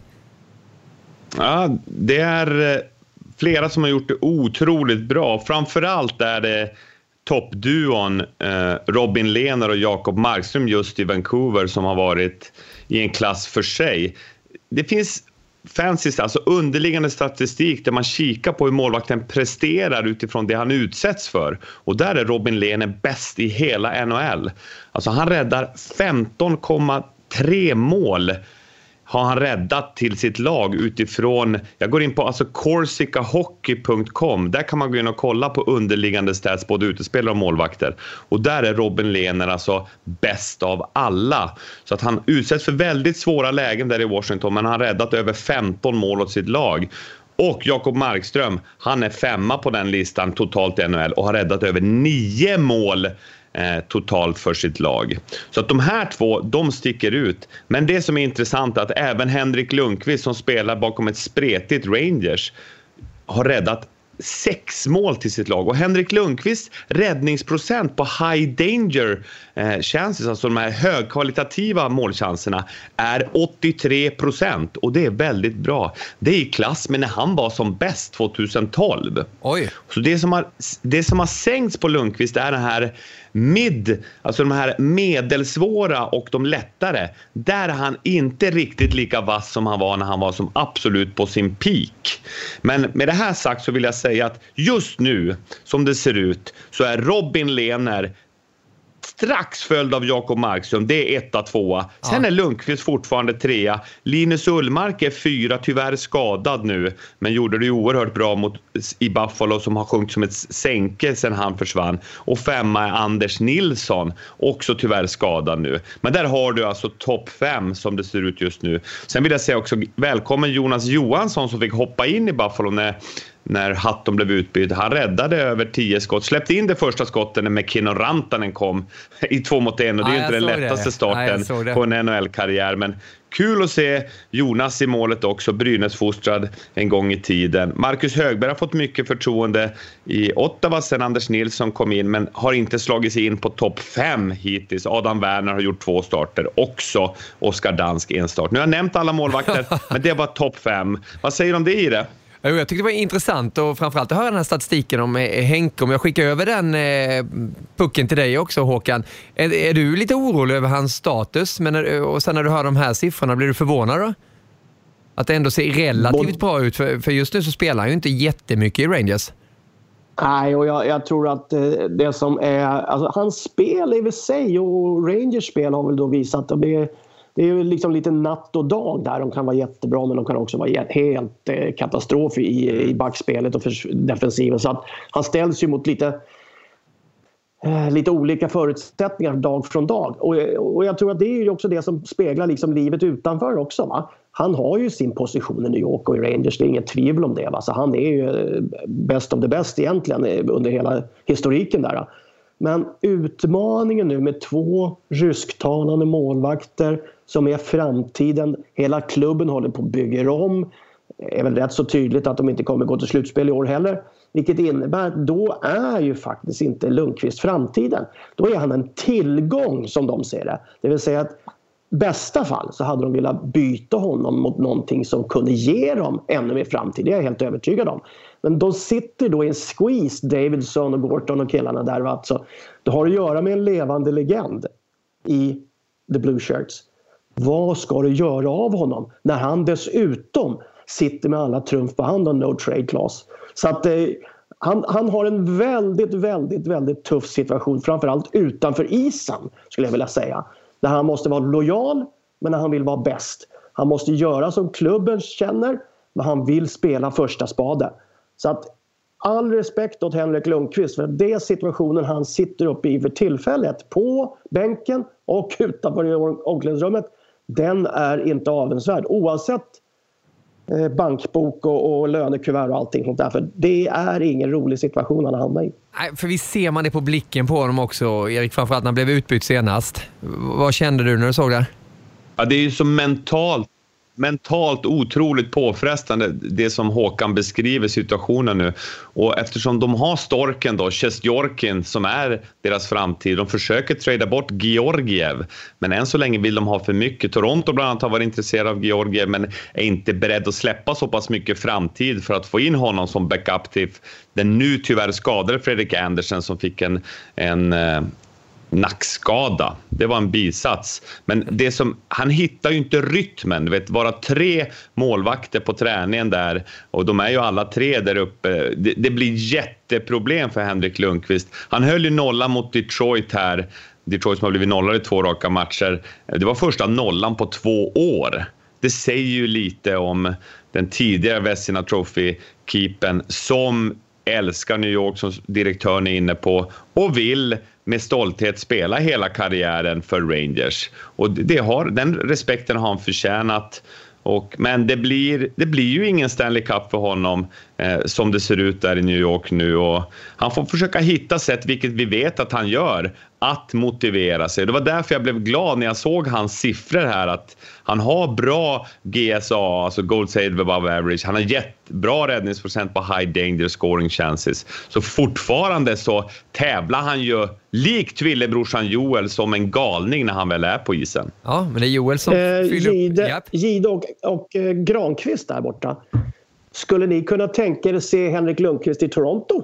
Ja, det är flera som har gjort det otroligt bra. Framförallt är det toppduon eh, Robin Lehner och Jakob Markström just i Vancouver som har varit i en klass för sig. Det finns fancy, alltså underliggande statistik där man kikar på hur målvakten presterar utifrån det han utsätts för. Och där är Robin Lehner bäst i hela N H L. Alltså han räddar femton komma tre mål har han räddat till sitt lag utifrån, jag går in på alltså corsica hockey punkt com, där kan man gå in och kolla på underliggande stats både utespelare och målvakter, och där är Robin Lehner alltså bäst av alla, så att han utsätts för väldigt svåra lägen där i Washington, men han har räddat över femton mål åt sitt lag. Och Jakob Markström, han är femma på den listan totalt i N H L och har räddat över nio mål Eh, totalt för sitt lag. Så att de här två, de sticker ut. Men det som är intressant är att även Henrik Lundqvist som spelar bakom ett spretigt Rangers har räddat sex mål till sitt lag. Och Henrik Lundqvist räddningsprocent på high danger eh, chances, alltså de här högkvalitativa målchanserna, är åttiotre procent. Och det är väldigt bra. Det är i klass med när han var som bäst tjugohundratolv. Oj. Så det som har, det som har sänkts på Lundqvist är den här mid, alltså de här medelsvåra och de lättare. Där är han inte riktigt lika vass som han var när han var som absolut på sin peak. Men med det här sagt så vill jag säga att just nu, som det ser ut, så är Robin Lehner strax följd av Jakob Markström. Det är etta, tvåa. Sen ja. är Lundqvist fortfarande trea. Linus Ullmark är fyra, tyvärr skadad nu. Men gjorde det oerhört bra mot, i Buffalo, som har sjunkit som ett sänke sen han försvann. Och femma är Anders Nilsson, också tyvärr skadad nu. Men där har du alltså topp fem som det ser ut just nu. Sen vill jag säga också välkommen Jonas Johansson som fick hoppa in i Buffalo när när Hatton blev utbytt. Han räddade över tio skott. Släppte in det första skotten när McKinnon Rantanen kom i två mot en. Och det är ja, inte den lättaste det. starten ja, på en N H L-karriär. Men kul att se Jonas i målet också. Brynäsfostrad en gång i tiden. Marcus Högberg har fått mycket förtroende i Ottawa sen Anders Nilsson kom in. Men har inte slagit sig in på topp fem hittills. Adam Werner har gjort två starter. Också Oskar Dansk en start. Nu har jag nämnt alla målvakter. Men det var topp fem. Vad säger du om det i det? Jag tyckte det var intressant och framförallt att höra den här statistiken om Henke. Om jag skickar över den eh, pucken till dig också, Håkan. Är, är du lite orolig över hans status? Men, och sen när du hör de här siffrorna, blir du förvånad då? Att det ändå ser relativt bra ut. För, för just nu så spelar han ju inte jättemycket i Rangers. Nej, och jag, jag tror att det som är... Alltså, hans spel i sig och Rangers spel har väl då visat att det är... Det är ju liksom lite natt och dag där. De kan vara jättebra, men de kan också vara helt eh, katastrof i, i backspelet och för defensiven. Så att han ställs ju mot lite, eh, lite olika förutsättningar dag från dag. Och, och jag tror att det är ju också det som speglar liksom livet utanför också. Va? Han har ju sin position i New York och i Rangers. Det är inget tvivel om det. Va? Så han är ju best of the best egentligen under hela historiken där. Men utmaningen nu med två rysktalande målvakter som är framtiden. Hela klubben håller på att bygga om. Det är väl rätt så tydligt att de inte kommer gå till slutspel i år heller. Vilket innebär att då är ju faktiskt inte Lundqvist framtiden. Då är han en tillgång som de ser det. Det vill säga att i bästa fall så hade de velat byta honom mot någonting som kunde ge dem ännu mer framtid. Det är jag helt övertygad om. Men de sitter då i en squeeze, Davidson och Gorton och killarna där. Alltså, det har att göra med en levande legend i The Blue Shirts. Vad ska du göra av honom när han dessutom sitter med alla trumf på hand och no trade clause? Så att eh, han, han har en väldigt, väldigt, väldigt tuff situation. Framförallt utanför isen skulle jag vilja säga. Där han måste vara lojal, men när han vill vara bäst. Han måste göra som klubben känner, men han vill spela första spade. Så att all respekt åt Henrik Lundqvist, för det situationen han sitter uppe i för tillfället på bänken och utanför i omklädningsrummet, den är inte avundsvärd. Oavsett bankbok och, och lönekuvert och allting sånt där. För det är ingen rolig situation han hamnar i. Nej, för vi ser man det på blicken på honom också, Erik, framförallt när han blev utbytt senast. Vad kände du när du såg det? Ja, det är ju så mentalt mentalt otroligt påfrestande det som Håkan beskriver situationen nu. Och eftersom de har Storken då, Sjestjorkin som är deras framtid, de försöker trada bort Georgiev, men än så länge vill de ha för mycket. Toronto bland annat har varit intresserad av Georgiev men är inte beredd att släppa så pass mycket framtid för att få in honom som backup till den nu tyvärr skadade Fredrik Andersen som fick en, en eh, nackskada. Det var en bisats. Men det som, han hittar ju inte rytmen. Du vet, vara tre målvakter på träningen där och de är ju alla tre där uppe. Det, det blir jätteproblem för Henrik Lundqvist. Han höll ju nolla mot Detroit här. Detroit som har blivit nollade i två raka matcher. Det var första nollan på två år. Det säger ju lite om den tidigare Vezina Trophy-keepen som älskar New York som direktören är inne på och vill med stolthet spela hela karriären för Rangers. Och det har, den respekten har han förtjänat. Och, men det blir, det blir ju ingen Stanley Cup för honom eh, som det ser ut där i New York nu. Och han får försöka hitta sätt, vilket vi vet att han gör, att motivera sig. Det var därför jag blev glad när jag såg hans siffror här. Att han har bra G S A, alltså Goal Save Above Average. Han har jättebra räddningsprocent på High Danger Scoring Chances. Så fortfarande så tävlar han ju likt tvillebrorsan Joel som en galning när han väl är på isen. Ja, men det är Joel som eh, fyller Gide, upp. Yep. Gide och, och eh, Granqvist där borta. Skulle ni kunna tänka er se Henrik Lundqvist i Toronto?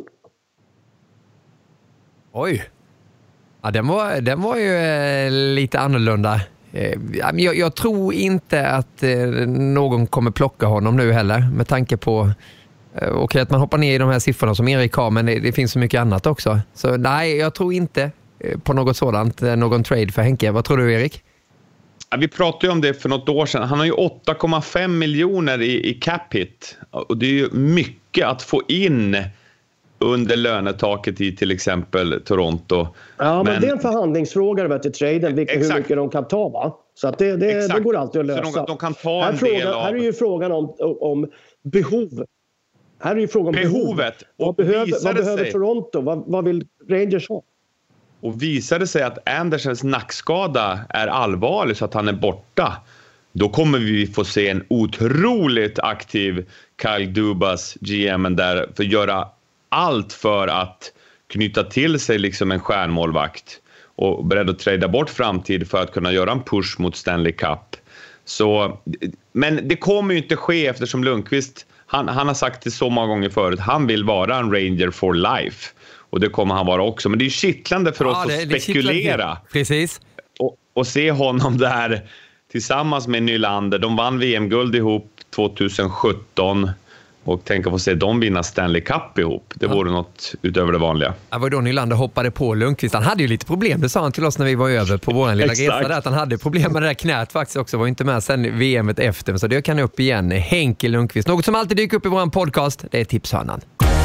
Oj. Ja, den var, den var ju eh, lite annorlunda. Eh, jag, jag tror inte att eh, någon kommer plocka honom nu heller med tanke på eh, okay, att man hoppar ner i de här siffrorna som Erik har, men det, det finns så mycket annat också. Så nej, jag tror inte eh, på något sådant, eh, någon trade för Henke. Vad tror du, Erik? Ja, vi pratade ju om det för något år sedan. Han har ju åtta komma fem miljoner i, i cap hit. Och det är ju mycket att få in under lönetaket i till exempel Toronto. Ja, men, men det är en förhandlingsfråga vet, i traden, vilka, hur mycket de kan ta, va? Så att det, det, det går alltid att lösa. Så de, de kan ta här, en frågan, del av... här är ju frågan om, om behov. Här är ju frågan om behovet. Behov. Vad behöver, vad behöver Toronto? Vad, vad vill Rangers ha? Och visar det sig att Andersens nackskada är allvarlig så att han är borta, då kommer vi få se en otroligt aktiv Kyle Dubas G M där för att göra allt för att knyta till sig liksom en stjärnmålvakt och beredd att trada bort framtid för att kunna göra en push mot Stanley Cup. Så, men det kommer ju inte ske eftersom Lundqvist, han, han har sagt det så många gånger förut, han vill vara en Ranger for life. Och det kommer han vara också. Men det är ju kittlande för ja, oss det, att spekulera. Precis. Och, och se honom där tillsammans med Nylander. De vann V M-guld ihop tjugohundrasjutton. Och tänka på att se dem vinna Stanley Cup ihop. Det ja. vore något utöver det vanliga. Det var då Nylander hoppade på Lundqvist. Han hade ju lite problem. Det sa han till oss när vi var över på vår lilla resa. Där, att han hade problem med det där knät faktiskt också. Var inte med sen V M-et efter. Så det kan upp igen. Henke Lundqvist. Något som alltid dyker upp i vår podcast. Det är tipshörnan.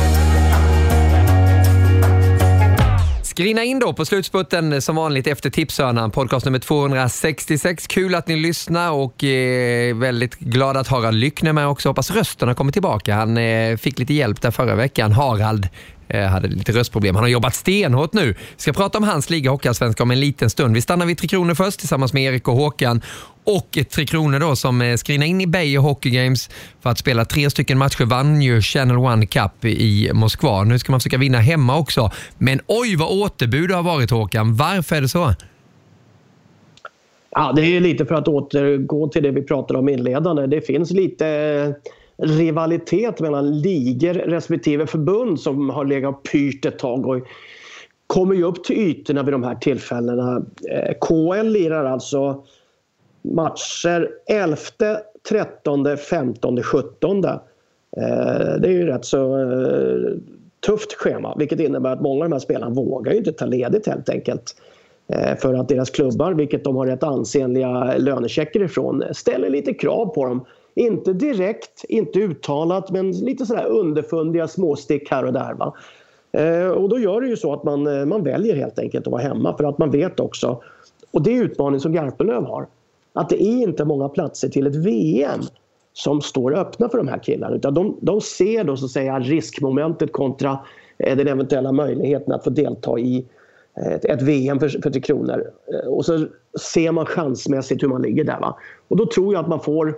Skrina in då på slutspurten som vanligt efter tipshörnan, podcast nummer tvåhundrasextiosex. Kul att ni lyssnar och eh, väldigt glad att Harald Lyckner med också. Hoppas rösten har kommit tillbaka. Han eh, fick lite hjälp där förra veckan. Harald eh, hade lite röstproblem. Han har jobbat stenhårt nu. Vi ska prata om hans liga Hockeyallsvenskan om en liten stund. Vi stannar vid Tre Kronor först tillsammans med Erik och Håkan. Och Tre Kronor då som eh, skrina in i Beijer Hockey Games för att spela tre stycken matcher. Vann ju Channel One Cup i Moskva. Nu ska man försöka vinna hemma också. Men oj vad återbud har varit, Håkan. Varför är det så? Ja, det är lite för att återgå till det vi pratade om inledande. Det finns lite rivalitet mellan ligor respektive förbund som har legat pyrt ett tag och kommer ju upp till ytorna vid de här tillfällena. K L lirar alltså matcher elfte, trettonde, femtonde, sjuttonde. Det är ju rätt så tufft schema, vilket innebär att många av de här spelarna vågar ju inte ta ledigt helt enkelt. För att deras klubbar, vilket de har rätt ansenliga lönechecker ifrån, ställer lite krav på dem. Inte direkt, inte uttalat, men lite sådär underfundiga småstick här och där, va? Och då gör det ju så att man, man väljer helt enkelt att vara hemma, för att man vet också, och det är utmaning som Garpenlöv har, att det är inte många platser till ett V M. som står öppna för de här killarna. Utan de, de ser då så att säga riskmomentet kontra eh, den eventuella möjligheten att få delta i eh, ett, ett V M för, för Tre Kronor. Eh, och så ser man chansmässigt hur man ligger där. Va? Och då tror jag att man får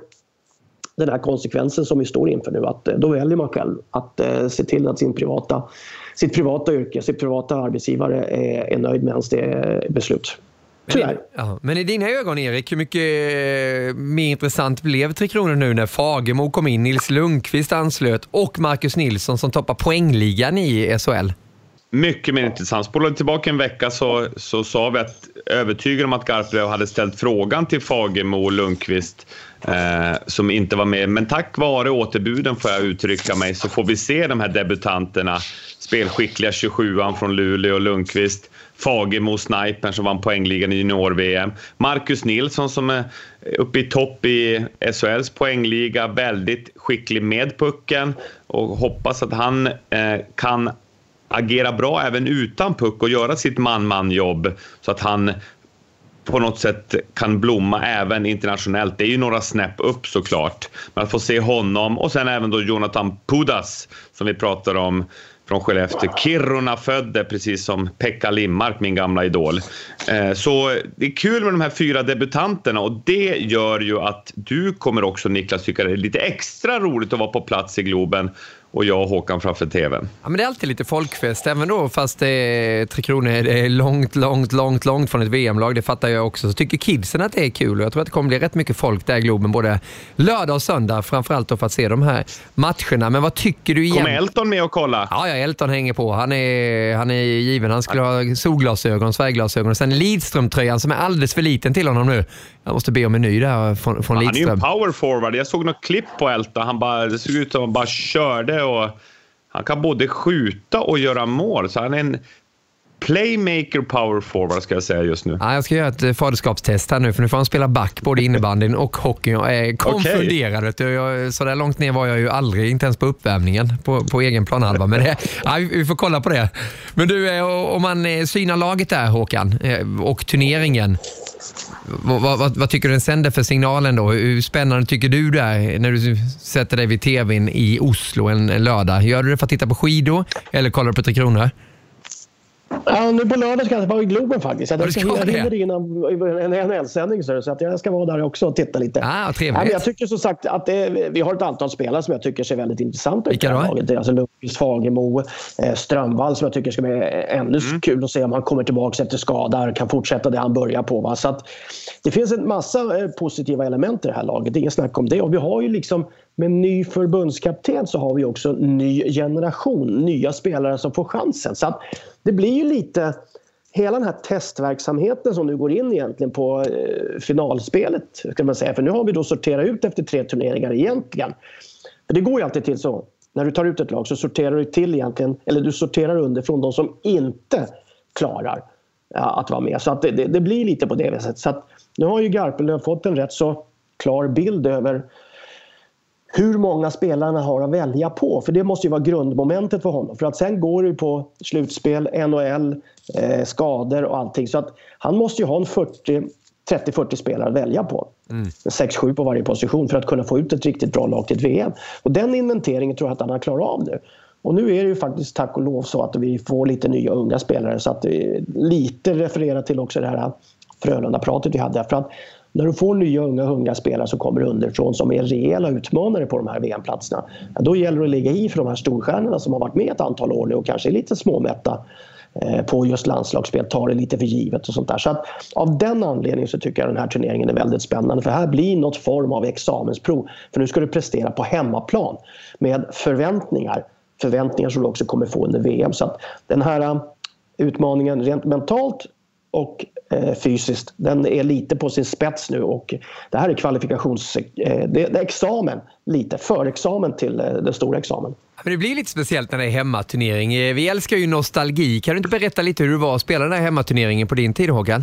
den här konsekvensen som vi står inför nu. Att, eh, då väljer man själv att eh, se till att sin privata, sitt privata yrke, sitt privata arbetsgivare är, är nöjd med ens det beslut. Men i, ja, men i dina ögon, Erik, hur mycket mer intressant blev Tre Kronor nu när Fagemo kom in, Nils Lundqvist anslöt och Marcus Nilsson som toppar poängligan i S H L? Mycket mer intressant. Spolade tillbaka en vecka så, så sa vi att övertygade om att Garpenlöv hade ställt frågan till Fagemo och Lundqvist eh, som inte var med. Men tack vare återbuden, får jag uttrycka mig, så får vi se de här debutanterna. Spelskickliga tjugosjuan från Luleå och Lundqvist. Fagemo, snipern som vann poängligan i junior-V M. Marcus Nilsson som är uppe i topp i S H L:s poängliga. Väldigt skicklig med pucken. Och hoppas att han eh, kan agera bra även utan puck och göra sitt man-man-jobb så att han på något sätt kan blomma även internationellt. Det är ju några snäpp upp såklart. Men att få se honom och sen även då Jonathan Pudas som vi pratar om från Skellefteå. Kiruna födde precis som Pekka Limmark, min gamla idol. Så det är kul med de här fyra debutanterna och det gör ju att du kommer också, Niklas, tycka det är lite extra roligt att vara på plats i Globen och jag och Håkan framför tvn. Ja, men det är alltid lite folkfest, även då fast det är Tre Kronor det är långt, långt, långt, långt från ett V M-lag, det fattar jag också. Så tycker kidsen att det är kul och jag tror att det kommer bli rätt mycket folk där i Globen både lördag och söndag, framförallt då för att se de här matcherna. Men vad tycker du igen? Kommer Elton med och kolla? Ja, ja, Elton hänger på. Han är, han är given. Han skulle ha solglasögon, svärglasögon och sen Lidström-tröjan som är alldeles för liten till honom nu. Jag måste be om en ny där från, från ja, Lidström. Han är ju en power forward. Jag såg något klipp på Elton. Han bara, det såg ut som han bara körde och han kan både skjuta och göra mål. Så han är en playmaker power forward ska jag säga just nu. Ja, jag ska göra ett faderskapstest här nu för nu får han spela back både innebandyn och hockey. Jag är konfunderad. Okay. Jag, så där långt ner var jag ju aldrig, inte ens på uppvärmningen på, på egen planhalva. Men det, ja, vi får kolla på det. Men du, om man synar laget där, Håkan, och turneringen, vad, vad, vad tycker du den sänder för signalen då? Hur spännande tycker du där när du sätter dig vid tvn i Oslo en, en lördag? Gör du det för att titta på skidor eller kollar du på Tre Kronor? Ja, nu på lördag ska jag vara i Globen faktiskt. Jag ska hinna innan en N H L-sändning så att jag ska vara där också och titta lite. Ah, trevligt. Ja, men jag tycker så sagt att det, vi har ett antal spelare som jag tycker ser väldigt intressanta ut. Vilka då? Det är alltså Lundqvist, Fagemo, eh, Strömvall som jag tycker ska bli ännu mm. kul att se om han kommer tillbaka efter skada, kan fortsätta det han börjar på. Va? Så att det finns en massa eh, positiva element i det här laget. Det är ingen snack om det. Och vi har ju liksom med ny förbundskapten så har vi också en ny generation, nya spelare som får chansen. Så att det blir ju lite hela den här testverksamheten som nu går in egentligen på eh, finalspelet ska man säga. För nu har vi då sorterat ut efter tre turneringar egentligen. För det går ju alltid till så. När du tar ut ett lag så sorterar du till egentligen, eller du sorterar underifrån de som inte klarar ja, att vara med. Så att det, det, det blir lite på det viset. Så att nu har ju Garpenlöv fått en rätt så klar bild över hur många spelarna har att välja på. För det måste ju vara grundmomentet för honom. För att sen går det på slutspel, N H L, eh, skador och allting. Så att han måste ju ha en trettio fyrtio spelare att välja på. Mm. sex sju på varje position för att kunna få ut ett riktigt bra lag till ett V M. Och den inventeringen tror jag att han har klarat av nu. Och nu är det ju faktiskt tack och lov så att vi får lite nya unga spelare. Så att det lite refererar till också det här Frölunda-pratet vi hade. För att när du får nya unga hungriga spelare som kommer underifrån som är rejäla utmanare på de här V M-platserna, då gäller det att ligga i för de här storstjärnorna som har varit med ett antal år nu och kanske är lite småmätta på just landslagsspel, tar det lite för givet och sånt där. Så att av den anledningen så tycker jag den här turneringen är väldigt spännande, för här blir något form av examensprov, för nu ska du prestera på hemmaplan med förväntningar förväntningar som du också kommer få under V M. Så att den här utmaningen rent mentalt och eh, fysiskt, den är lite på sin spets nu, och det här är kvalifikations eh, det, det är examen, lite förexamen till eh, den stora examen. Men det blir lite speciellt när det är hemmaturnering. Vi älskar ju nostalgi. Kan du inte berätta lite hur du var att spela den här hemmaturneringen på din tid, Håkan?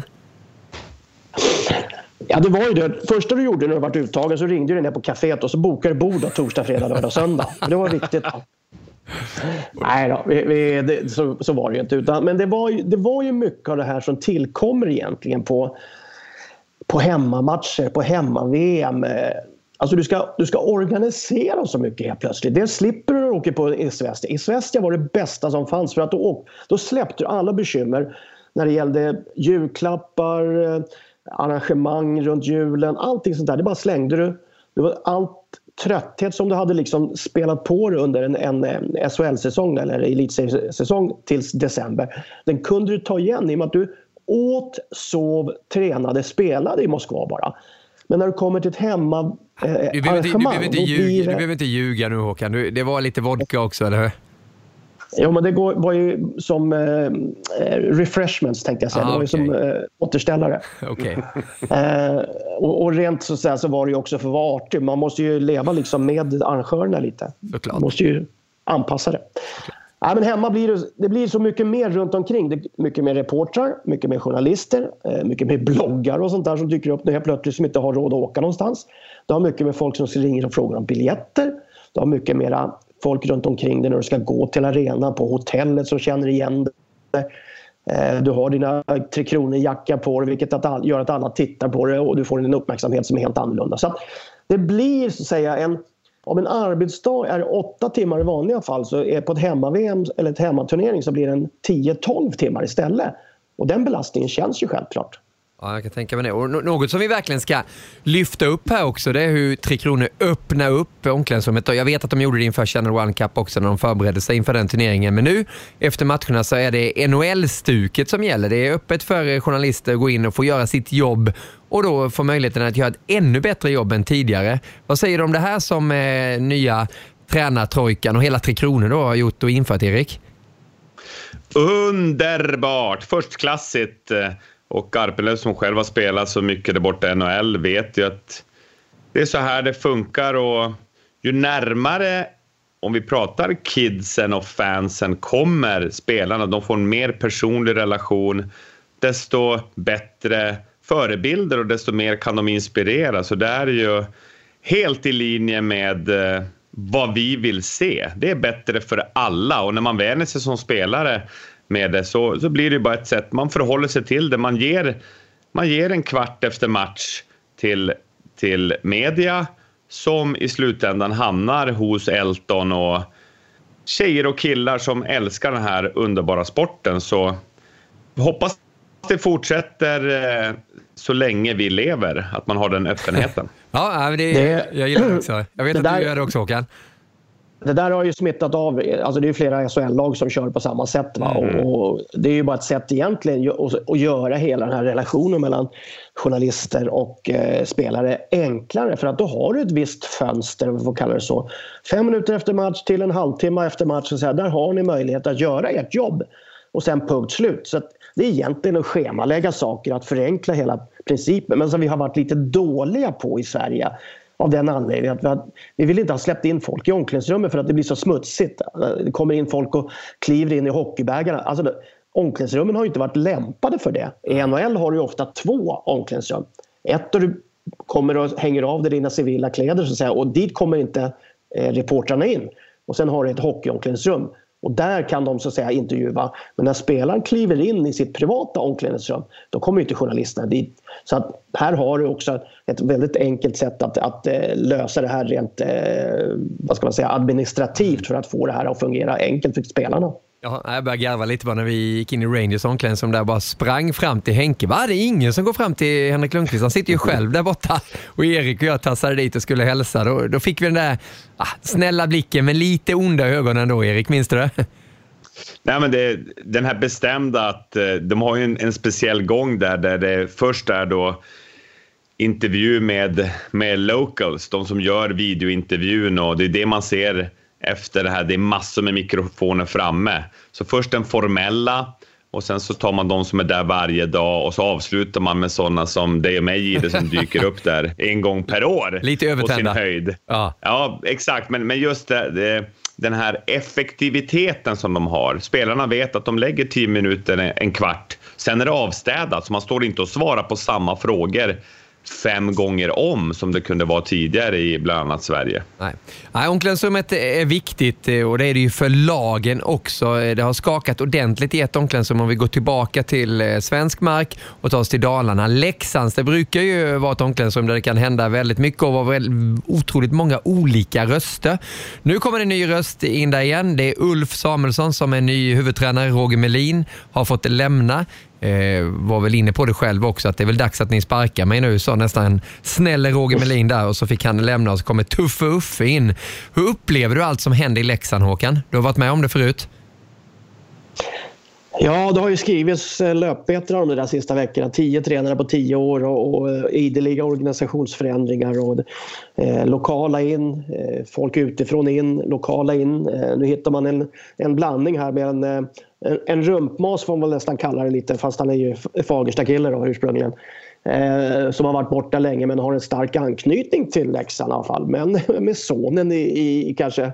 Ja, det var ju det. Första du gjorde när du var uttagen så ringde du ner på kaféet och så bokade du bord då, torsdag, fredag, lördag och söndag. Det var viktigt. Nej då, vi, vi, det, så, så var det ju inte. Utan, men det var, ju, det var ju mycket av det här som tillkommer egentligen på, på hemmamatcher, på hemma-V M. Alltså du ska, du ska organisera så mycket helt plötsligt. Det slipper du åka på Isvestia. Isvestia var det bästa som fanns för att då, då släppte du alla bekymmer när det gällde julklappar, arrangemang runt julen, allting sånt där. Det bara slängde du. Det var allt trötthet som du hade liksom spelat på under en, en, en S H L-säsong eller elitsäsong tills december. Den kunde du ta igen i och med att du åt, sov, tränade, spelade i Moskva bara. Men när du kommer till ett hemma eh, du, behöver inte, du, behöver inte ljuga, blir det... du behöver inte ljuga nu, Håkan. Du, det var lite vodka också, eller hur? Jo, men det går, var ju som eh, refreshments tänkte jag säga. Ah, det var ju okay. som eh, återställare. Okay. eh, och, och rent så, så, här, så var det ju också för var artig. Man måste ju leva liksom med arrangörerna lite. Såklart. Man måste ju anpassa det. Okay. Ja, men hemma blir det, det blir så mycket mer runt omkring. Det är mycket mer reportrar, mycket mer journalister, eh, mycket mer bloggar och sånt där som dyker upp nu helt plötsligt som inte har råd att åka någonstans. Det har mycket med folk som ringer och frågar om biljetter. Det har mycket mera folk runt omkring dig när du ska gå till arenan på hotellet som känner igen dig. Eh, du har dina Tre Kronor-jacka på dig, vilket att all, gör att alla tittar på dig och du får en uppmärksamhet som är helt annorlunda. Så att det blir så att säga en... Om en arbetsdag är åtta timmar i vanliga fall så är på ett hemma-V M eller ett hemmaturnering så blir den tio tolv timmar istället. Och den belastningen känns ju självklart. Ja, jag kan tänka mig det. Och något som vi verkligen ska lyfta upp här också, det är hur Tre Kronor öppnar upp omklädningsrummet. Jag vet att de gjorde det inför Channel One Cup också när de förberedde sig inför den turneringen. Men nu, efter matcherna, så är det N H L-stuket som gäller. Det är öppet för journalister att gå in och få göra sitt jobb och då få möjligheten att göra ett ännu bättre jobb än tidigare. Vad säger du om det här som eh, nya tränartrojkan och hela Tre Kronor då har gjort och infört, Erik? Underbart! Förstklassigt. Och Garpenlöv som själv har spelat så mycket där borta i N H L vet ju att det är så här det funkar. Och ju närmare, om vi pratar kidsen och fansen, kommer spelarna, de får en mer personlig relation, desto bättre förebilder och desto mer kan de inspirera. Så det är ju helt i linje med vad vi vill se. Det är bättre för alla, och när man vänjer sig som spelare med det så, så blir det bara ett sätt. Man förhåller sig till det. Man ger, man ger en kvart efter match till, till media som i slutändan hamnar hos Elton och tjejer och killar som älskar den här underbara sporten. Så hoppas det fortsätter eh, så länge vi lever, att man har den öppenheten. Ja, det, det, jag gillar det också. Jag vet att där, du gör det också, Håkan. Det där har ju smittat av, alltså det är ju flera S H L-lag som kör på samma sätt, va? Mm. Och, och det är ju bara ett sätt egentligen att, att göra hela den här relationen mellan journalister och eh, spelare enklare, för att då har du ett visst fönster, vad får kalla det så, fem minuter efter match till en halvtimme efter match, så här, där har ni möjlighet att göra ert jobb och sen punkt slut. Så att det är egentligen att schemalägga saker, att förenkla hela principen, men som vi har varit lite dåliga på i Sverige. Av den anledningen att vi, har, vi vill inte ha släppt in folk i omklädningsrummet för att det blir så smutsigt. Det kommer in folk och kliver in i hockeybägarna. Alltså det, omklädningsrummen har ju inte varit lämpade för det. I N H L har du ofta två omklädningsrum. Ett där du kommer och hänger av dig dina civila kläder så att säga, och dit kommer inte eh, reportrarna in. Och sen har du ett hockeyomklädningsrum. Och där kan de så att säga intervjua. Men när spelaren kliver in i sitt privata omklädningsrum, då kommer inte journalisterna dit. Så att här har du också ett väldigt enkelt sätt att, att eh, lösa det här rent eh, vad ska man säga, administrativt, för att få det här att fungera enkelt för spelarna. Ja, jag började garva lite bara när vi gick in i Rangers omklädning som där bara sprang fram till Henke. Va? Det är ingen som går fram till Henrik Lundqvist. Han sitter ju själv där borta. Och Erik och jag tassade dit och skulle hälsa. Då, då fick vi den där ah, snälla blicken med lite onda ögonen då, Erik. Minns du det? Nej, men det, den här bestämda att de har ju en, en speciell gång där, där det först är då intervju med, med locals, de som gör videointervjun, och det är det man ser efter det här. Det är massor med mikrofoner framme. Så först den formella, och sen så tar man de som är där varje dag, och så avslutar man med sådana som dig och mig, det som dyker upp där en gång per år. Lite övertända. På sin höjd. Ja, ja exakt. Men, men just det, det, den här effektiviteten som de har. Spelarna vet att de lägger tio minuter, en kvart. Sen är det avstädat, så man står inte och svarar på samma frågor fem gånger om som det kunde vara tidigare i bland annat Sverige. Nej. Nej, omklädningsrummet är viktigt och det är det ju för lagen också. Det har skakat ordentligt i ett omklädningsrum om vi går tillbaka till svensk mark och tar oss till Dalarna. Leksands, det brukar ju vara ett omklädningsrum där det kan hända väldigt mycket och vara väldigt, otroligt många olika röster. Nu kommer det en ny röst in där igen. Det är Ulf Samuelsson som är ny huvudtränare. Roger Melin har fått lämna. Eh, var väl inne på det själv också att det är väl dags att ni sparkar mig nu, så nästan snäll Roger Melin där och så fick han lämna och så kommer Tuffe Uffe in. Hur upplever du allt som händer i Leksand, Håkan? Du har varit med om det förut. Ja, det har ju skrivits löpmeter om det där sista veckorna. Tio tränare på tio år och, och ideliga organisationsförändringar och eh, lokala in, eh, folk utifrån in, lokala in. Eh, nu hittar man en, en blandning här med en, en, en rumpmas får man nästan kalla det lite, fast han är ju Fagersta-kille då ursprungligen. Eh, som har varit borta länge men har en stark anknytning till Leksand i alla fall. Men med sonen i, i, i kanske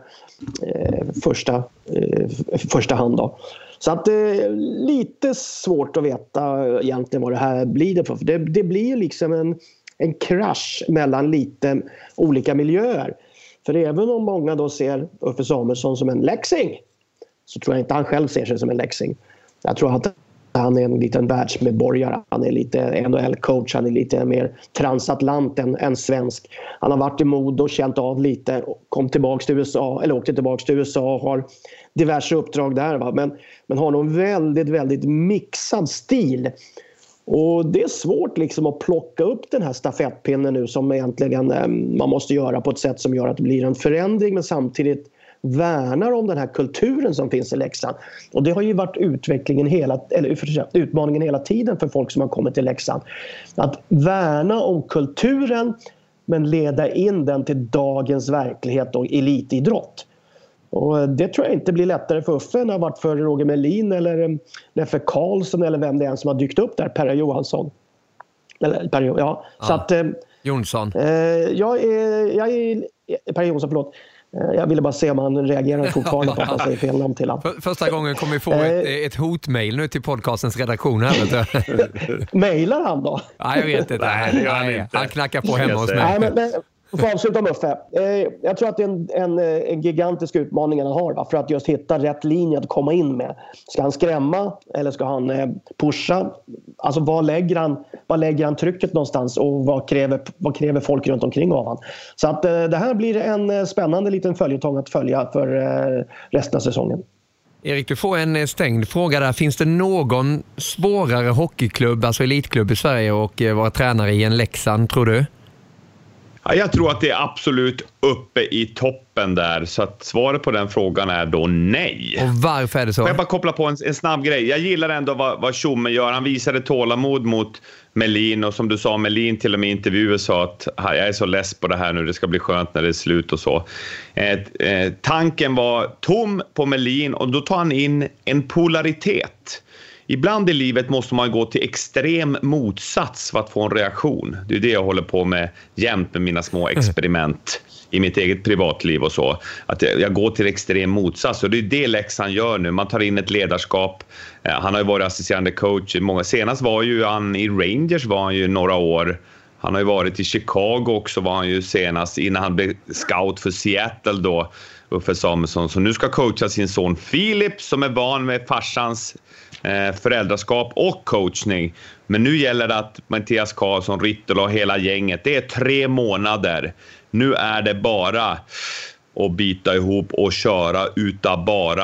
eh, första, eh, första hand då. Så att det är lite svårt att veta egentligen vad det här blir det för. Det, det blir liksom en, en krasch mellan lite olika miljöer. För även om många då ser Uffe Samuelsson som en läxing, så tror jag inte han själv ser sig som en läxing. Jag tror att han är en liten världsmedborgare. Han är lite N H L-coach. Han är lite mer transatlant än, än svensk. Han har varit i Modo och känt av lite. Kom tillbaka till U S A, eller åkte tillbaka till U S A och har diverse uppdrag där. Va? Men, men har någon väldigt, väldigt mixad stil. Och det är svårt liksom att plocka upp den här stafettpinnen nu som egentligen eh, man måste göra på ett sätt som gör att det blir en förändring men samtidigt värnar om den här kulturen som finns i Leksand. Och det har ju varit utvecklingen hela, eller utmaningen hela tiden för folk som har kommit till Leksand. Att värna om kulturen men leda in den till dagens verklighet och elitidrott. Och det tror jag inte blir lättare för Uffe än det har varit för Roger Melin eller Leffe Karlsson eller vem det är som har dykt upp där, Perra Johansson. Eller Per, ja. ja. Så att, eh, Jonsson. Eh, jag är, jag är Per Jonsson, förlåt. Jag ville bara se om han reagerar fortfarande på att han säger fel namn till honom. För, första gången kommer vi få ett, ett hotmail nu till podcastens redaktion här. Mailar han då? Nej, jag vet inte. Nej, det gör han, inte. Han knackar på hemma hos mig. Nej, men, men för att avsluta med Uffe. Eh, jag tror att det är en, en, en gigantisk utmaning han har va? För att just hitta rätt linje att komma in med. Ska han skrämma eller ska han eh, pusha? Alltså vad lägger han, vad lägger han trycket någonstans och vad kräver, vad kräver folk runt omkring av han? Så att eh, det här blir en eh, spännande liten följetong att följa för eh, resten av säsongen. Erik, du får en stängd fråga där. Finns det någon svårare hockeyklubb, alltså elitklubb i Sverige och eh, vara tränare i en Leksand, tror du? Ja, jag tror att det är absolut uppe i toppen där, så att svaret på den frågan är då nej. Och varför är det så? Får jag bara koppla på en, en snabb grej. Jag gillar ändå vad, vad Tjomme gör. Han visade tålamod mot Melin och som du sa, Melin till och med i intervjuer sa att jag är så less på det här nu, det ska bli skönt när det är slut och så. Eh, eh, tanken var tom på Melin och då tar han in en polaritet. Ibland i livet måste man gå till extrem motsats för att få en reaktion. Det är det jag håller på med jämt med mina små experiment i mitt eget privatliv och så. Att jag går till extrem motsats och det är det Leksand gör nu. Man tar in ett ledarskap. Han har ju varit assisterande coach i många. Senast var ju han i Rangers var han ju några år. Han har ju varit i Chicago också var han ju senast innan han blev scout för Seattle då. Uffe Samuelsson. Så nu ska coacha sin son Filip som är van med farsans eh, föräldraskap och coachning. Men nu gäller det att Mattias Karlsson, Rittel och hela gänget. Det är tre månader. Nu är det bara att bita ihop och köra utav bara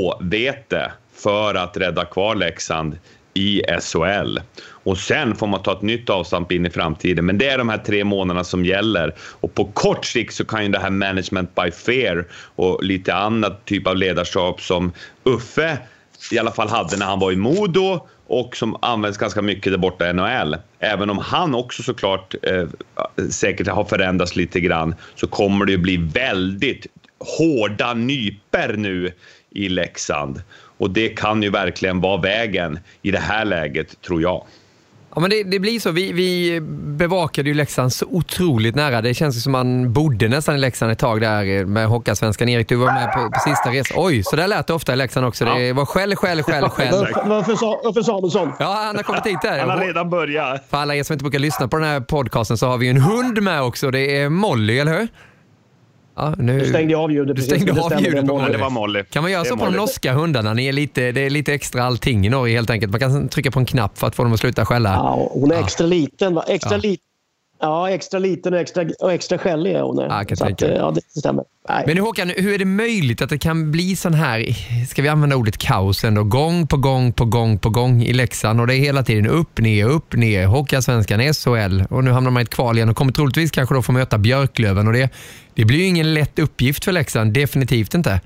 H-vete för att rädda kvar Leksand i S H L. Och sen får man ta ett nytt avstamp in i framtiden. Men det är de här tre månaderna som gäller. Och på kort sikt så kan ju det här management by fear och lite annat typ av ledarskap som Uffe i alla fall hade när han var i Modo och som används ganska mycket där borta i N H L. Även om han också såklart eh, säkert har förändrats lite grann så kommer det ju bli väldigt hårda nyper nu i Leksand. Och det kan ju verkligen vara vägen i det här läget, tror jag. Ja, men det, det blir så. Vi, vi bevakade ju Leksand så otroligt nära. Det känns som man bodde nästan i Leksand ett tag där med Hockeyallsvenskan. Erik, du var med på, på sista resan. Oj, så där lät det ofta i Leksand också. Det var skäll, skäll, skäll, skäll. Varför Samuelsson? Ja, han har kommit hit där. Han har redan börjat. För alla er som inte brukar lyssna på den här podcasten så har vi ju en hund med också. Det är Molly, eller hur? Ja, nu... Du stängde av ljudet. Du stängde precis, av ljudet på Molly. Det var Molly. Kan man göra så på de norska hundarna? Ni är lite, det är lite extra allting i Norge helt enkelt. Man kan trycka på en knapp för att få dem att sluta skälla. Ja, hon är extra ja. liten. Va? Extra ja. liten. Ja, extra liten och extra, och extra skällig är hon. Ja, så att, ja, det stämmer. Nej. Men Håkan, hur är det möjligt att det kan bli sån här, ska vi använda ordet kaos ändå, gång på gång på gång på gång i Leksand, och det är hela tiden upp, ner, upp, ner, Hockeyallsvenskan, S H L, och nu hamnar man i ett kval igen och kommer troligtvis kanske då få möta Björklöven, och det, det blir ju ingen lätt uppgift för Leksand, definitivt inte.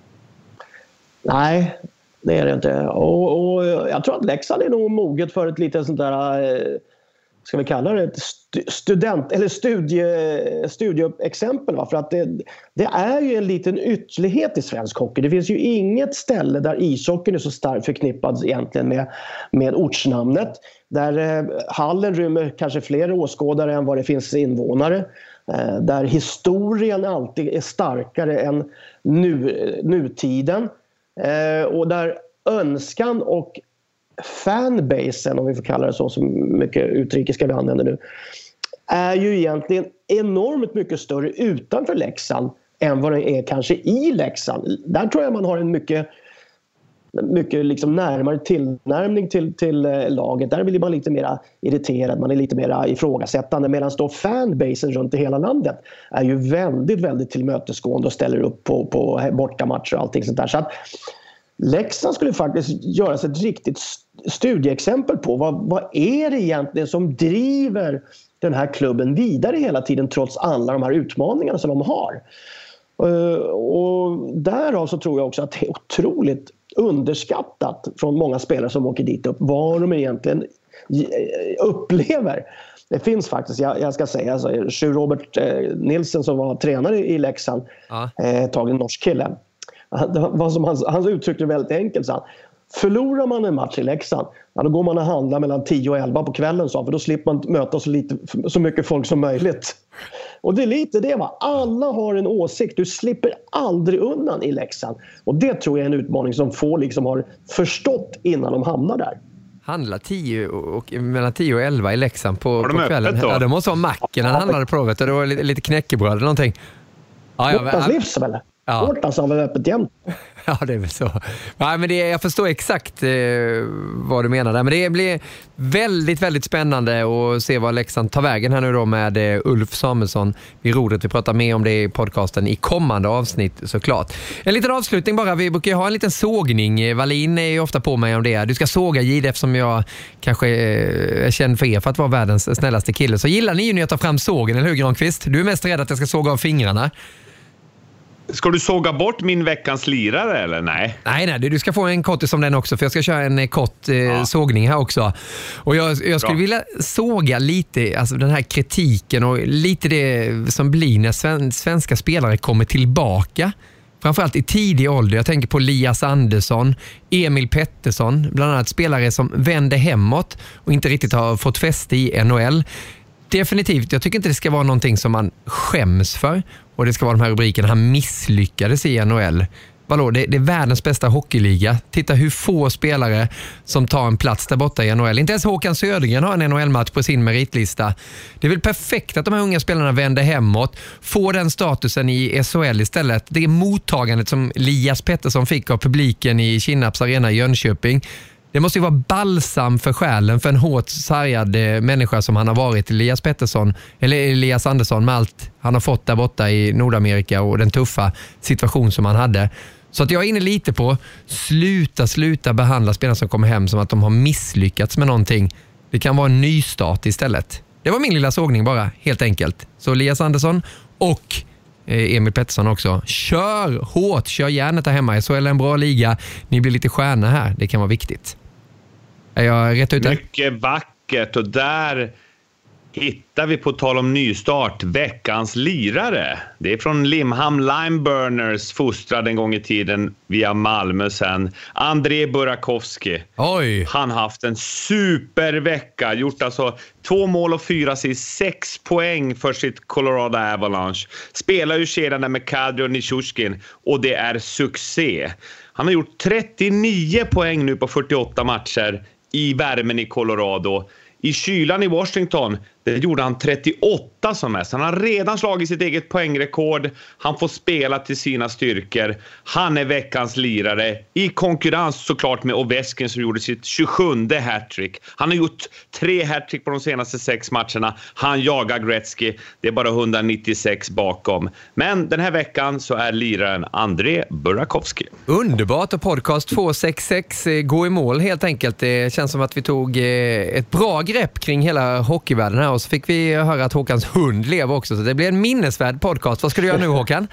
Nej, det är det inte. Och, och jag tror att Leksand är nog moget för ett litet sånt där, ska vi kalla det ett student eller studie, studieexempel, va? För att det, det är ju en liten ytterlighet i svensk hockey. Det finns ju inget ställe där ishockeyn är så starkt förknippad egentligen med, med ortsnamnet. Där eh, hallen rymmer kanske fler åskådare än vad det finns invånare. Eh, där historien alltid är starkare än nu, nutiden. Eh, och där önskan och fanbasen, om vi får kalla det så, som mycket utrikiska vi använder nu, är ju egentligen enormt mycket större utanför Leksand än vad det är kanske i Leksand. Där tror jag man har en mycket, mycket liksom närmare tillnärmning till, till laget. Där blir man lite mer irriterad, man är lite mer ifrågasättande, medan då fanbasen runt i hela landet är ju väldigt, väldigt tillmötesgående och ställer upp på, på bortamatcher och allting sånt där. Så att Leksand skulle faktiskt göra sig ett riktigt studieexempel på vad, vad är det egentligen som driver den här klubben vidare hela tiden trots alla de här utmaningarna som de har. Uh, och därav så tror jag också att det är otroligt underskattat från många spelare som åker dit upp vad de egentligen upplever. Det finns faktiskt, jag, jag ska säga, alltså, Robert eh, Nilsson som var tränare i Leksand, ja. eh, tag en norsk kille. Han, som han, han uttryckte det väldigt enkelt, så han, förlorar man en match i Leksand, ja, då går man och handlar mellan tio och elva på kvällen, så, för då slipper man möta så, lite, så mycket folk som möjligt. Och det är lite det, va? Alla har en åsikt, du slipper aldrig undan i Leksand. Och det tror jag är en utmaning som få liksom har förstått innan de hamnar där. Handla tio och, mellan tio och elva i Leksand på, på kvällen. Då? Ja, det måste vara macken. Han handlade på det, och det var lite, lite knäckebröd eller någonting. Ja, ja, Bortans livs väl? Ja. Bortans har väl öppet jämt. Ja, det är väl så. Ja, men det, jag förstår exakt eh, vad du menar där. Men det blir väldigt, väldigt spännande att se vad Leksand tar vägen här nu då med eh, Ulf Samuelsson vid rodret. Vi pratar mer om det i podcasten i kommande avsnitt såklart. En liten avslutning bara. Vi brukar ju ha en liten sågning. Wallin är ju ofta på mig om det. Du ska såga J D F som jag kanske eh, är känd för er för att vara världens snällaste kille. Så gillar ni ju när jag tar fram sågen, eller hur Granqvist? Du är mest rädd att jag ska såga av fingrarna. Ska du såga bort min veckans lirare eller nej? Nej, nej, du ska få en kort som den också, för jag ska köra en kort eh, ja. sågning här också. Och jag, jag skulle Bra. vilja såga lite, alltså den här kritiken och lite det som blir när sven, svenska spelare kommer tillbaka. Framförallt i tidig ålder. Jag tänker på Lias Andersson, Emil Pettersson, bland annat spelare som vände hemåt och inte riktigt har fått fäste i N H L. Definitivt, jag tycker inte det ska vara någonting som man skäms för. Och det ska vara de här rubrikerna, han misslyckades i N H L. Vadå, det, det är världens bästa hockeyliga. Titta hur få spelare som tar en plats där borta i N H L. Inte ens Håkan Södergren har en N H L-match på sin meritlista. Det är väl perfekt att de här unga spelarna vänder hemåt, får den statusen i S H L istället. Det är mottagandet som Lias Pettersson fick av publiken i Kinnarps arena i Jönköping. Det måste ju vara balsam för själen för en hårt sargad människa som han har varit, Elias Pettersson eller Elias Andersson, med allt han har fått där borta i Nordamerika och den tuffa situation som han hade. Så att jag är inne lite på sluta, sluta behandla spelare som kommer hem som att de har misslyckats med någonting. Det kan vara en ny start istället. Det var min lilla sågning bara, helt enkelt. Så Elias Andersson och Emil Pettersson också. Kör hårt, kör järnet där hemma. Så är det en bra liga. Ni blir lite stjärna här. Det kan vara viktigt. Är jag rätt ute? Mycket vackert, och där hittar vi på tal om nystart veckans lirare. Det är från Limhamn Limeburners, fostrad en gång i tiden via Malmö sen. André Burakovsky. Oj. Han har haft en supervecka. Gjort alltså två mål och fyra assist, sex poäng för sitt Colorado Avalanche. Spelar ju kedjan med Kadri och Nichushkin och det är succé. Han har gjort trettionio poäng nu på fyrtioåtta matcher i värmen i Colorado. I kylan i Washington, det gjorde han trettioåtta som mest. Han har redan slagit sitt eget poängrekord. Han får spela till sina styrkor. Han är veckans lirare. I konkurrens såklart med Ovechkin som gjorde sitt tjugosjunde hattrick. Han har gjort tre hattrick på de senaste sex matcherna. Han jagar Gretzky. Det är bara etthundranittiosex bakom. Men den här veckan så är liraren André Burakovsky. Underbart, och podcast två sex sex gå i mål helt enkelt. Det känns som att vi tog ett bra grepp kring hela hockeyvärlden här. Och så fick vi höra att Håkans hund lever också. Så det blir en minnesvärd podcast. Vad ska du göra nu, Håkan?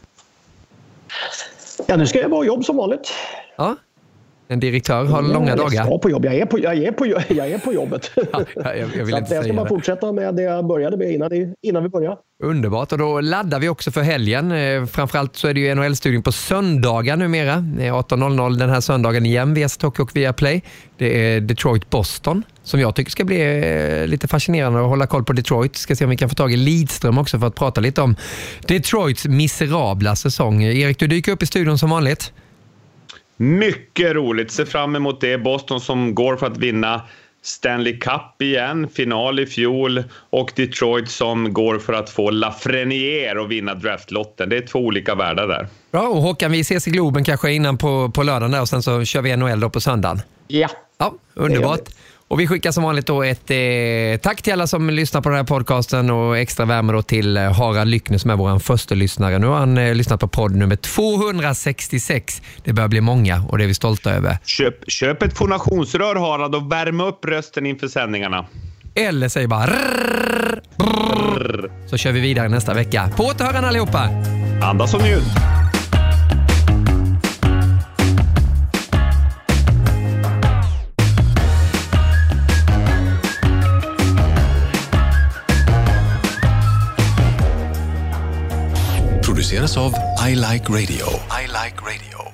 Ja, nu ska jag vara jobb som vanligt. Ja, en direktör har ja, långa jag dagar. Jag, på jobb. Jag, är på, jag, är på, jag är på jobbet. Ja, jag, jag vill så inte jag ska bara fortsätta med det jag började med innan, innan vi började. Underbart, och då laddar vi också för helgen. Framförallt så är det ju N H L-studion på söndagar numera. Det är arton noll noll den här söndagen igen via Stock och via Play. Det är Detroit-Boston som jag tycker ska bli lite fascinerande att hålla koll på Detroit. Ska se om vi kan få tag i Lidström också för att prata lite om Detroits miserabla säsong. Erik, du dyker upp i studion som vanligt. Mycket roligt. Se fram emot det. Boston som går för att vinna Stanley Cup igen, final i fjol, och Detroit som går för att få Lafreniere och vinna draftlotten. Det är två olika världar där. Bra, och Håkan, vi ses i Globen kanske innan på, på lördagen där, och sen så kör vi N H L då på söndagen. Ja. Ja, underbart. Och vi skickar som vanligt då ett eh, tack till alla som lyssnar på den här podcasten, och extra värme då till eh, Harald Lyckner som är vår första lyssnare. Nu har han eh, lyssnat på podd nummer tvåhundrasextiosex. Det börjar bli många och det är vi stolta över. Köp, köp ett fonationsrör, Harald, och värma upp rösten inför sändningarna. Eller säg bara rrrr, brrr, så kör vi vidare nästa vecka. På återhörande allihopa! Andas och njut! Produceras av I Like Radio. I Like Radio.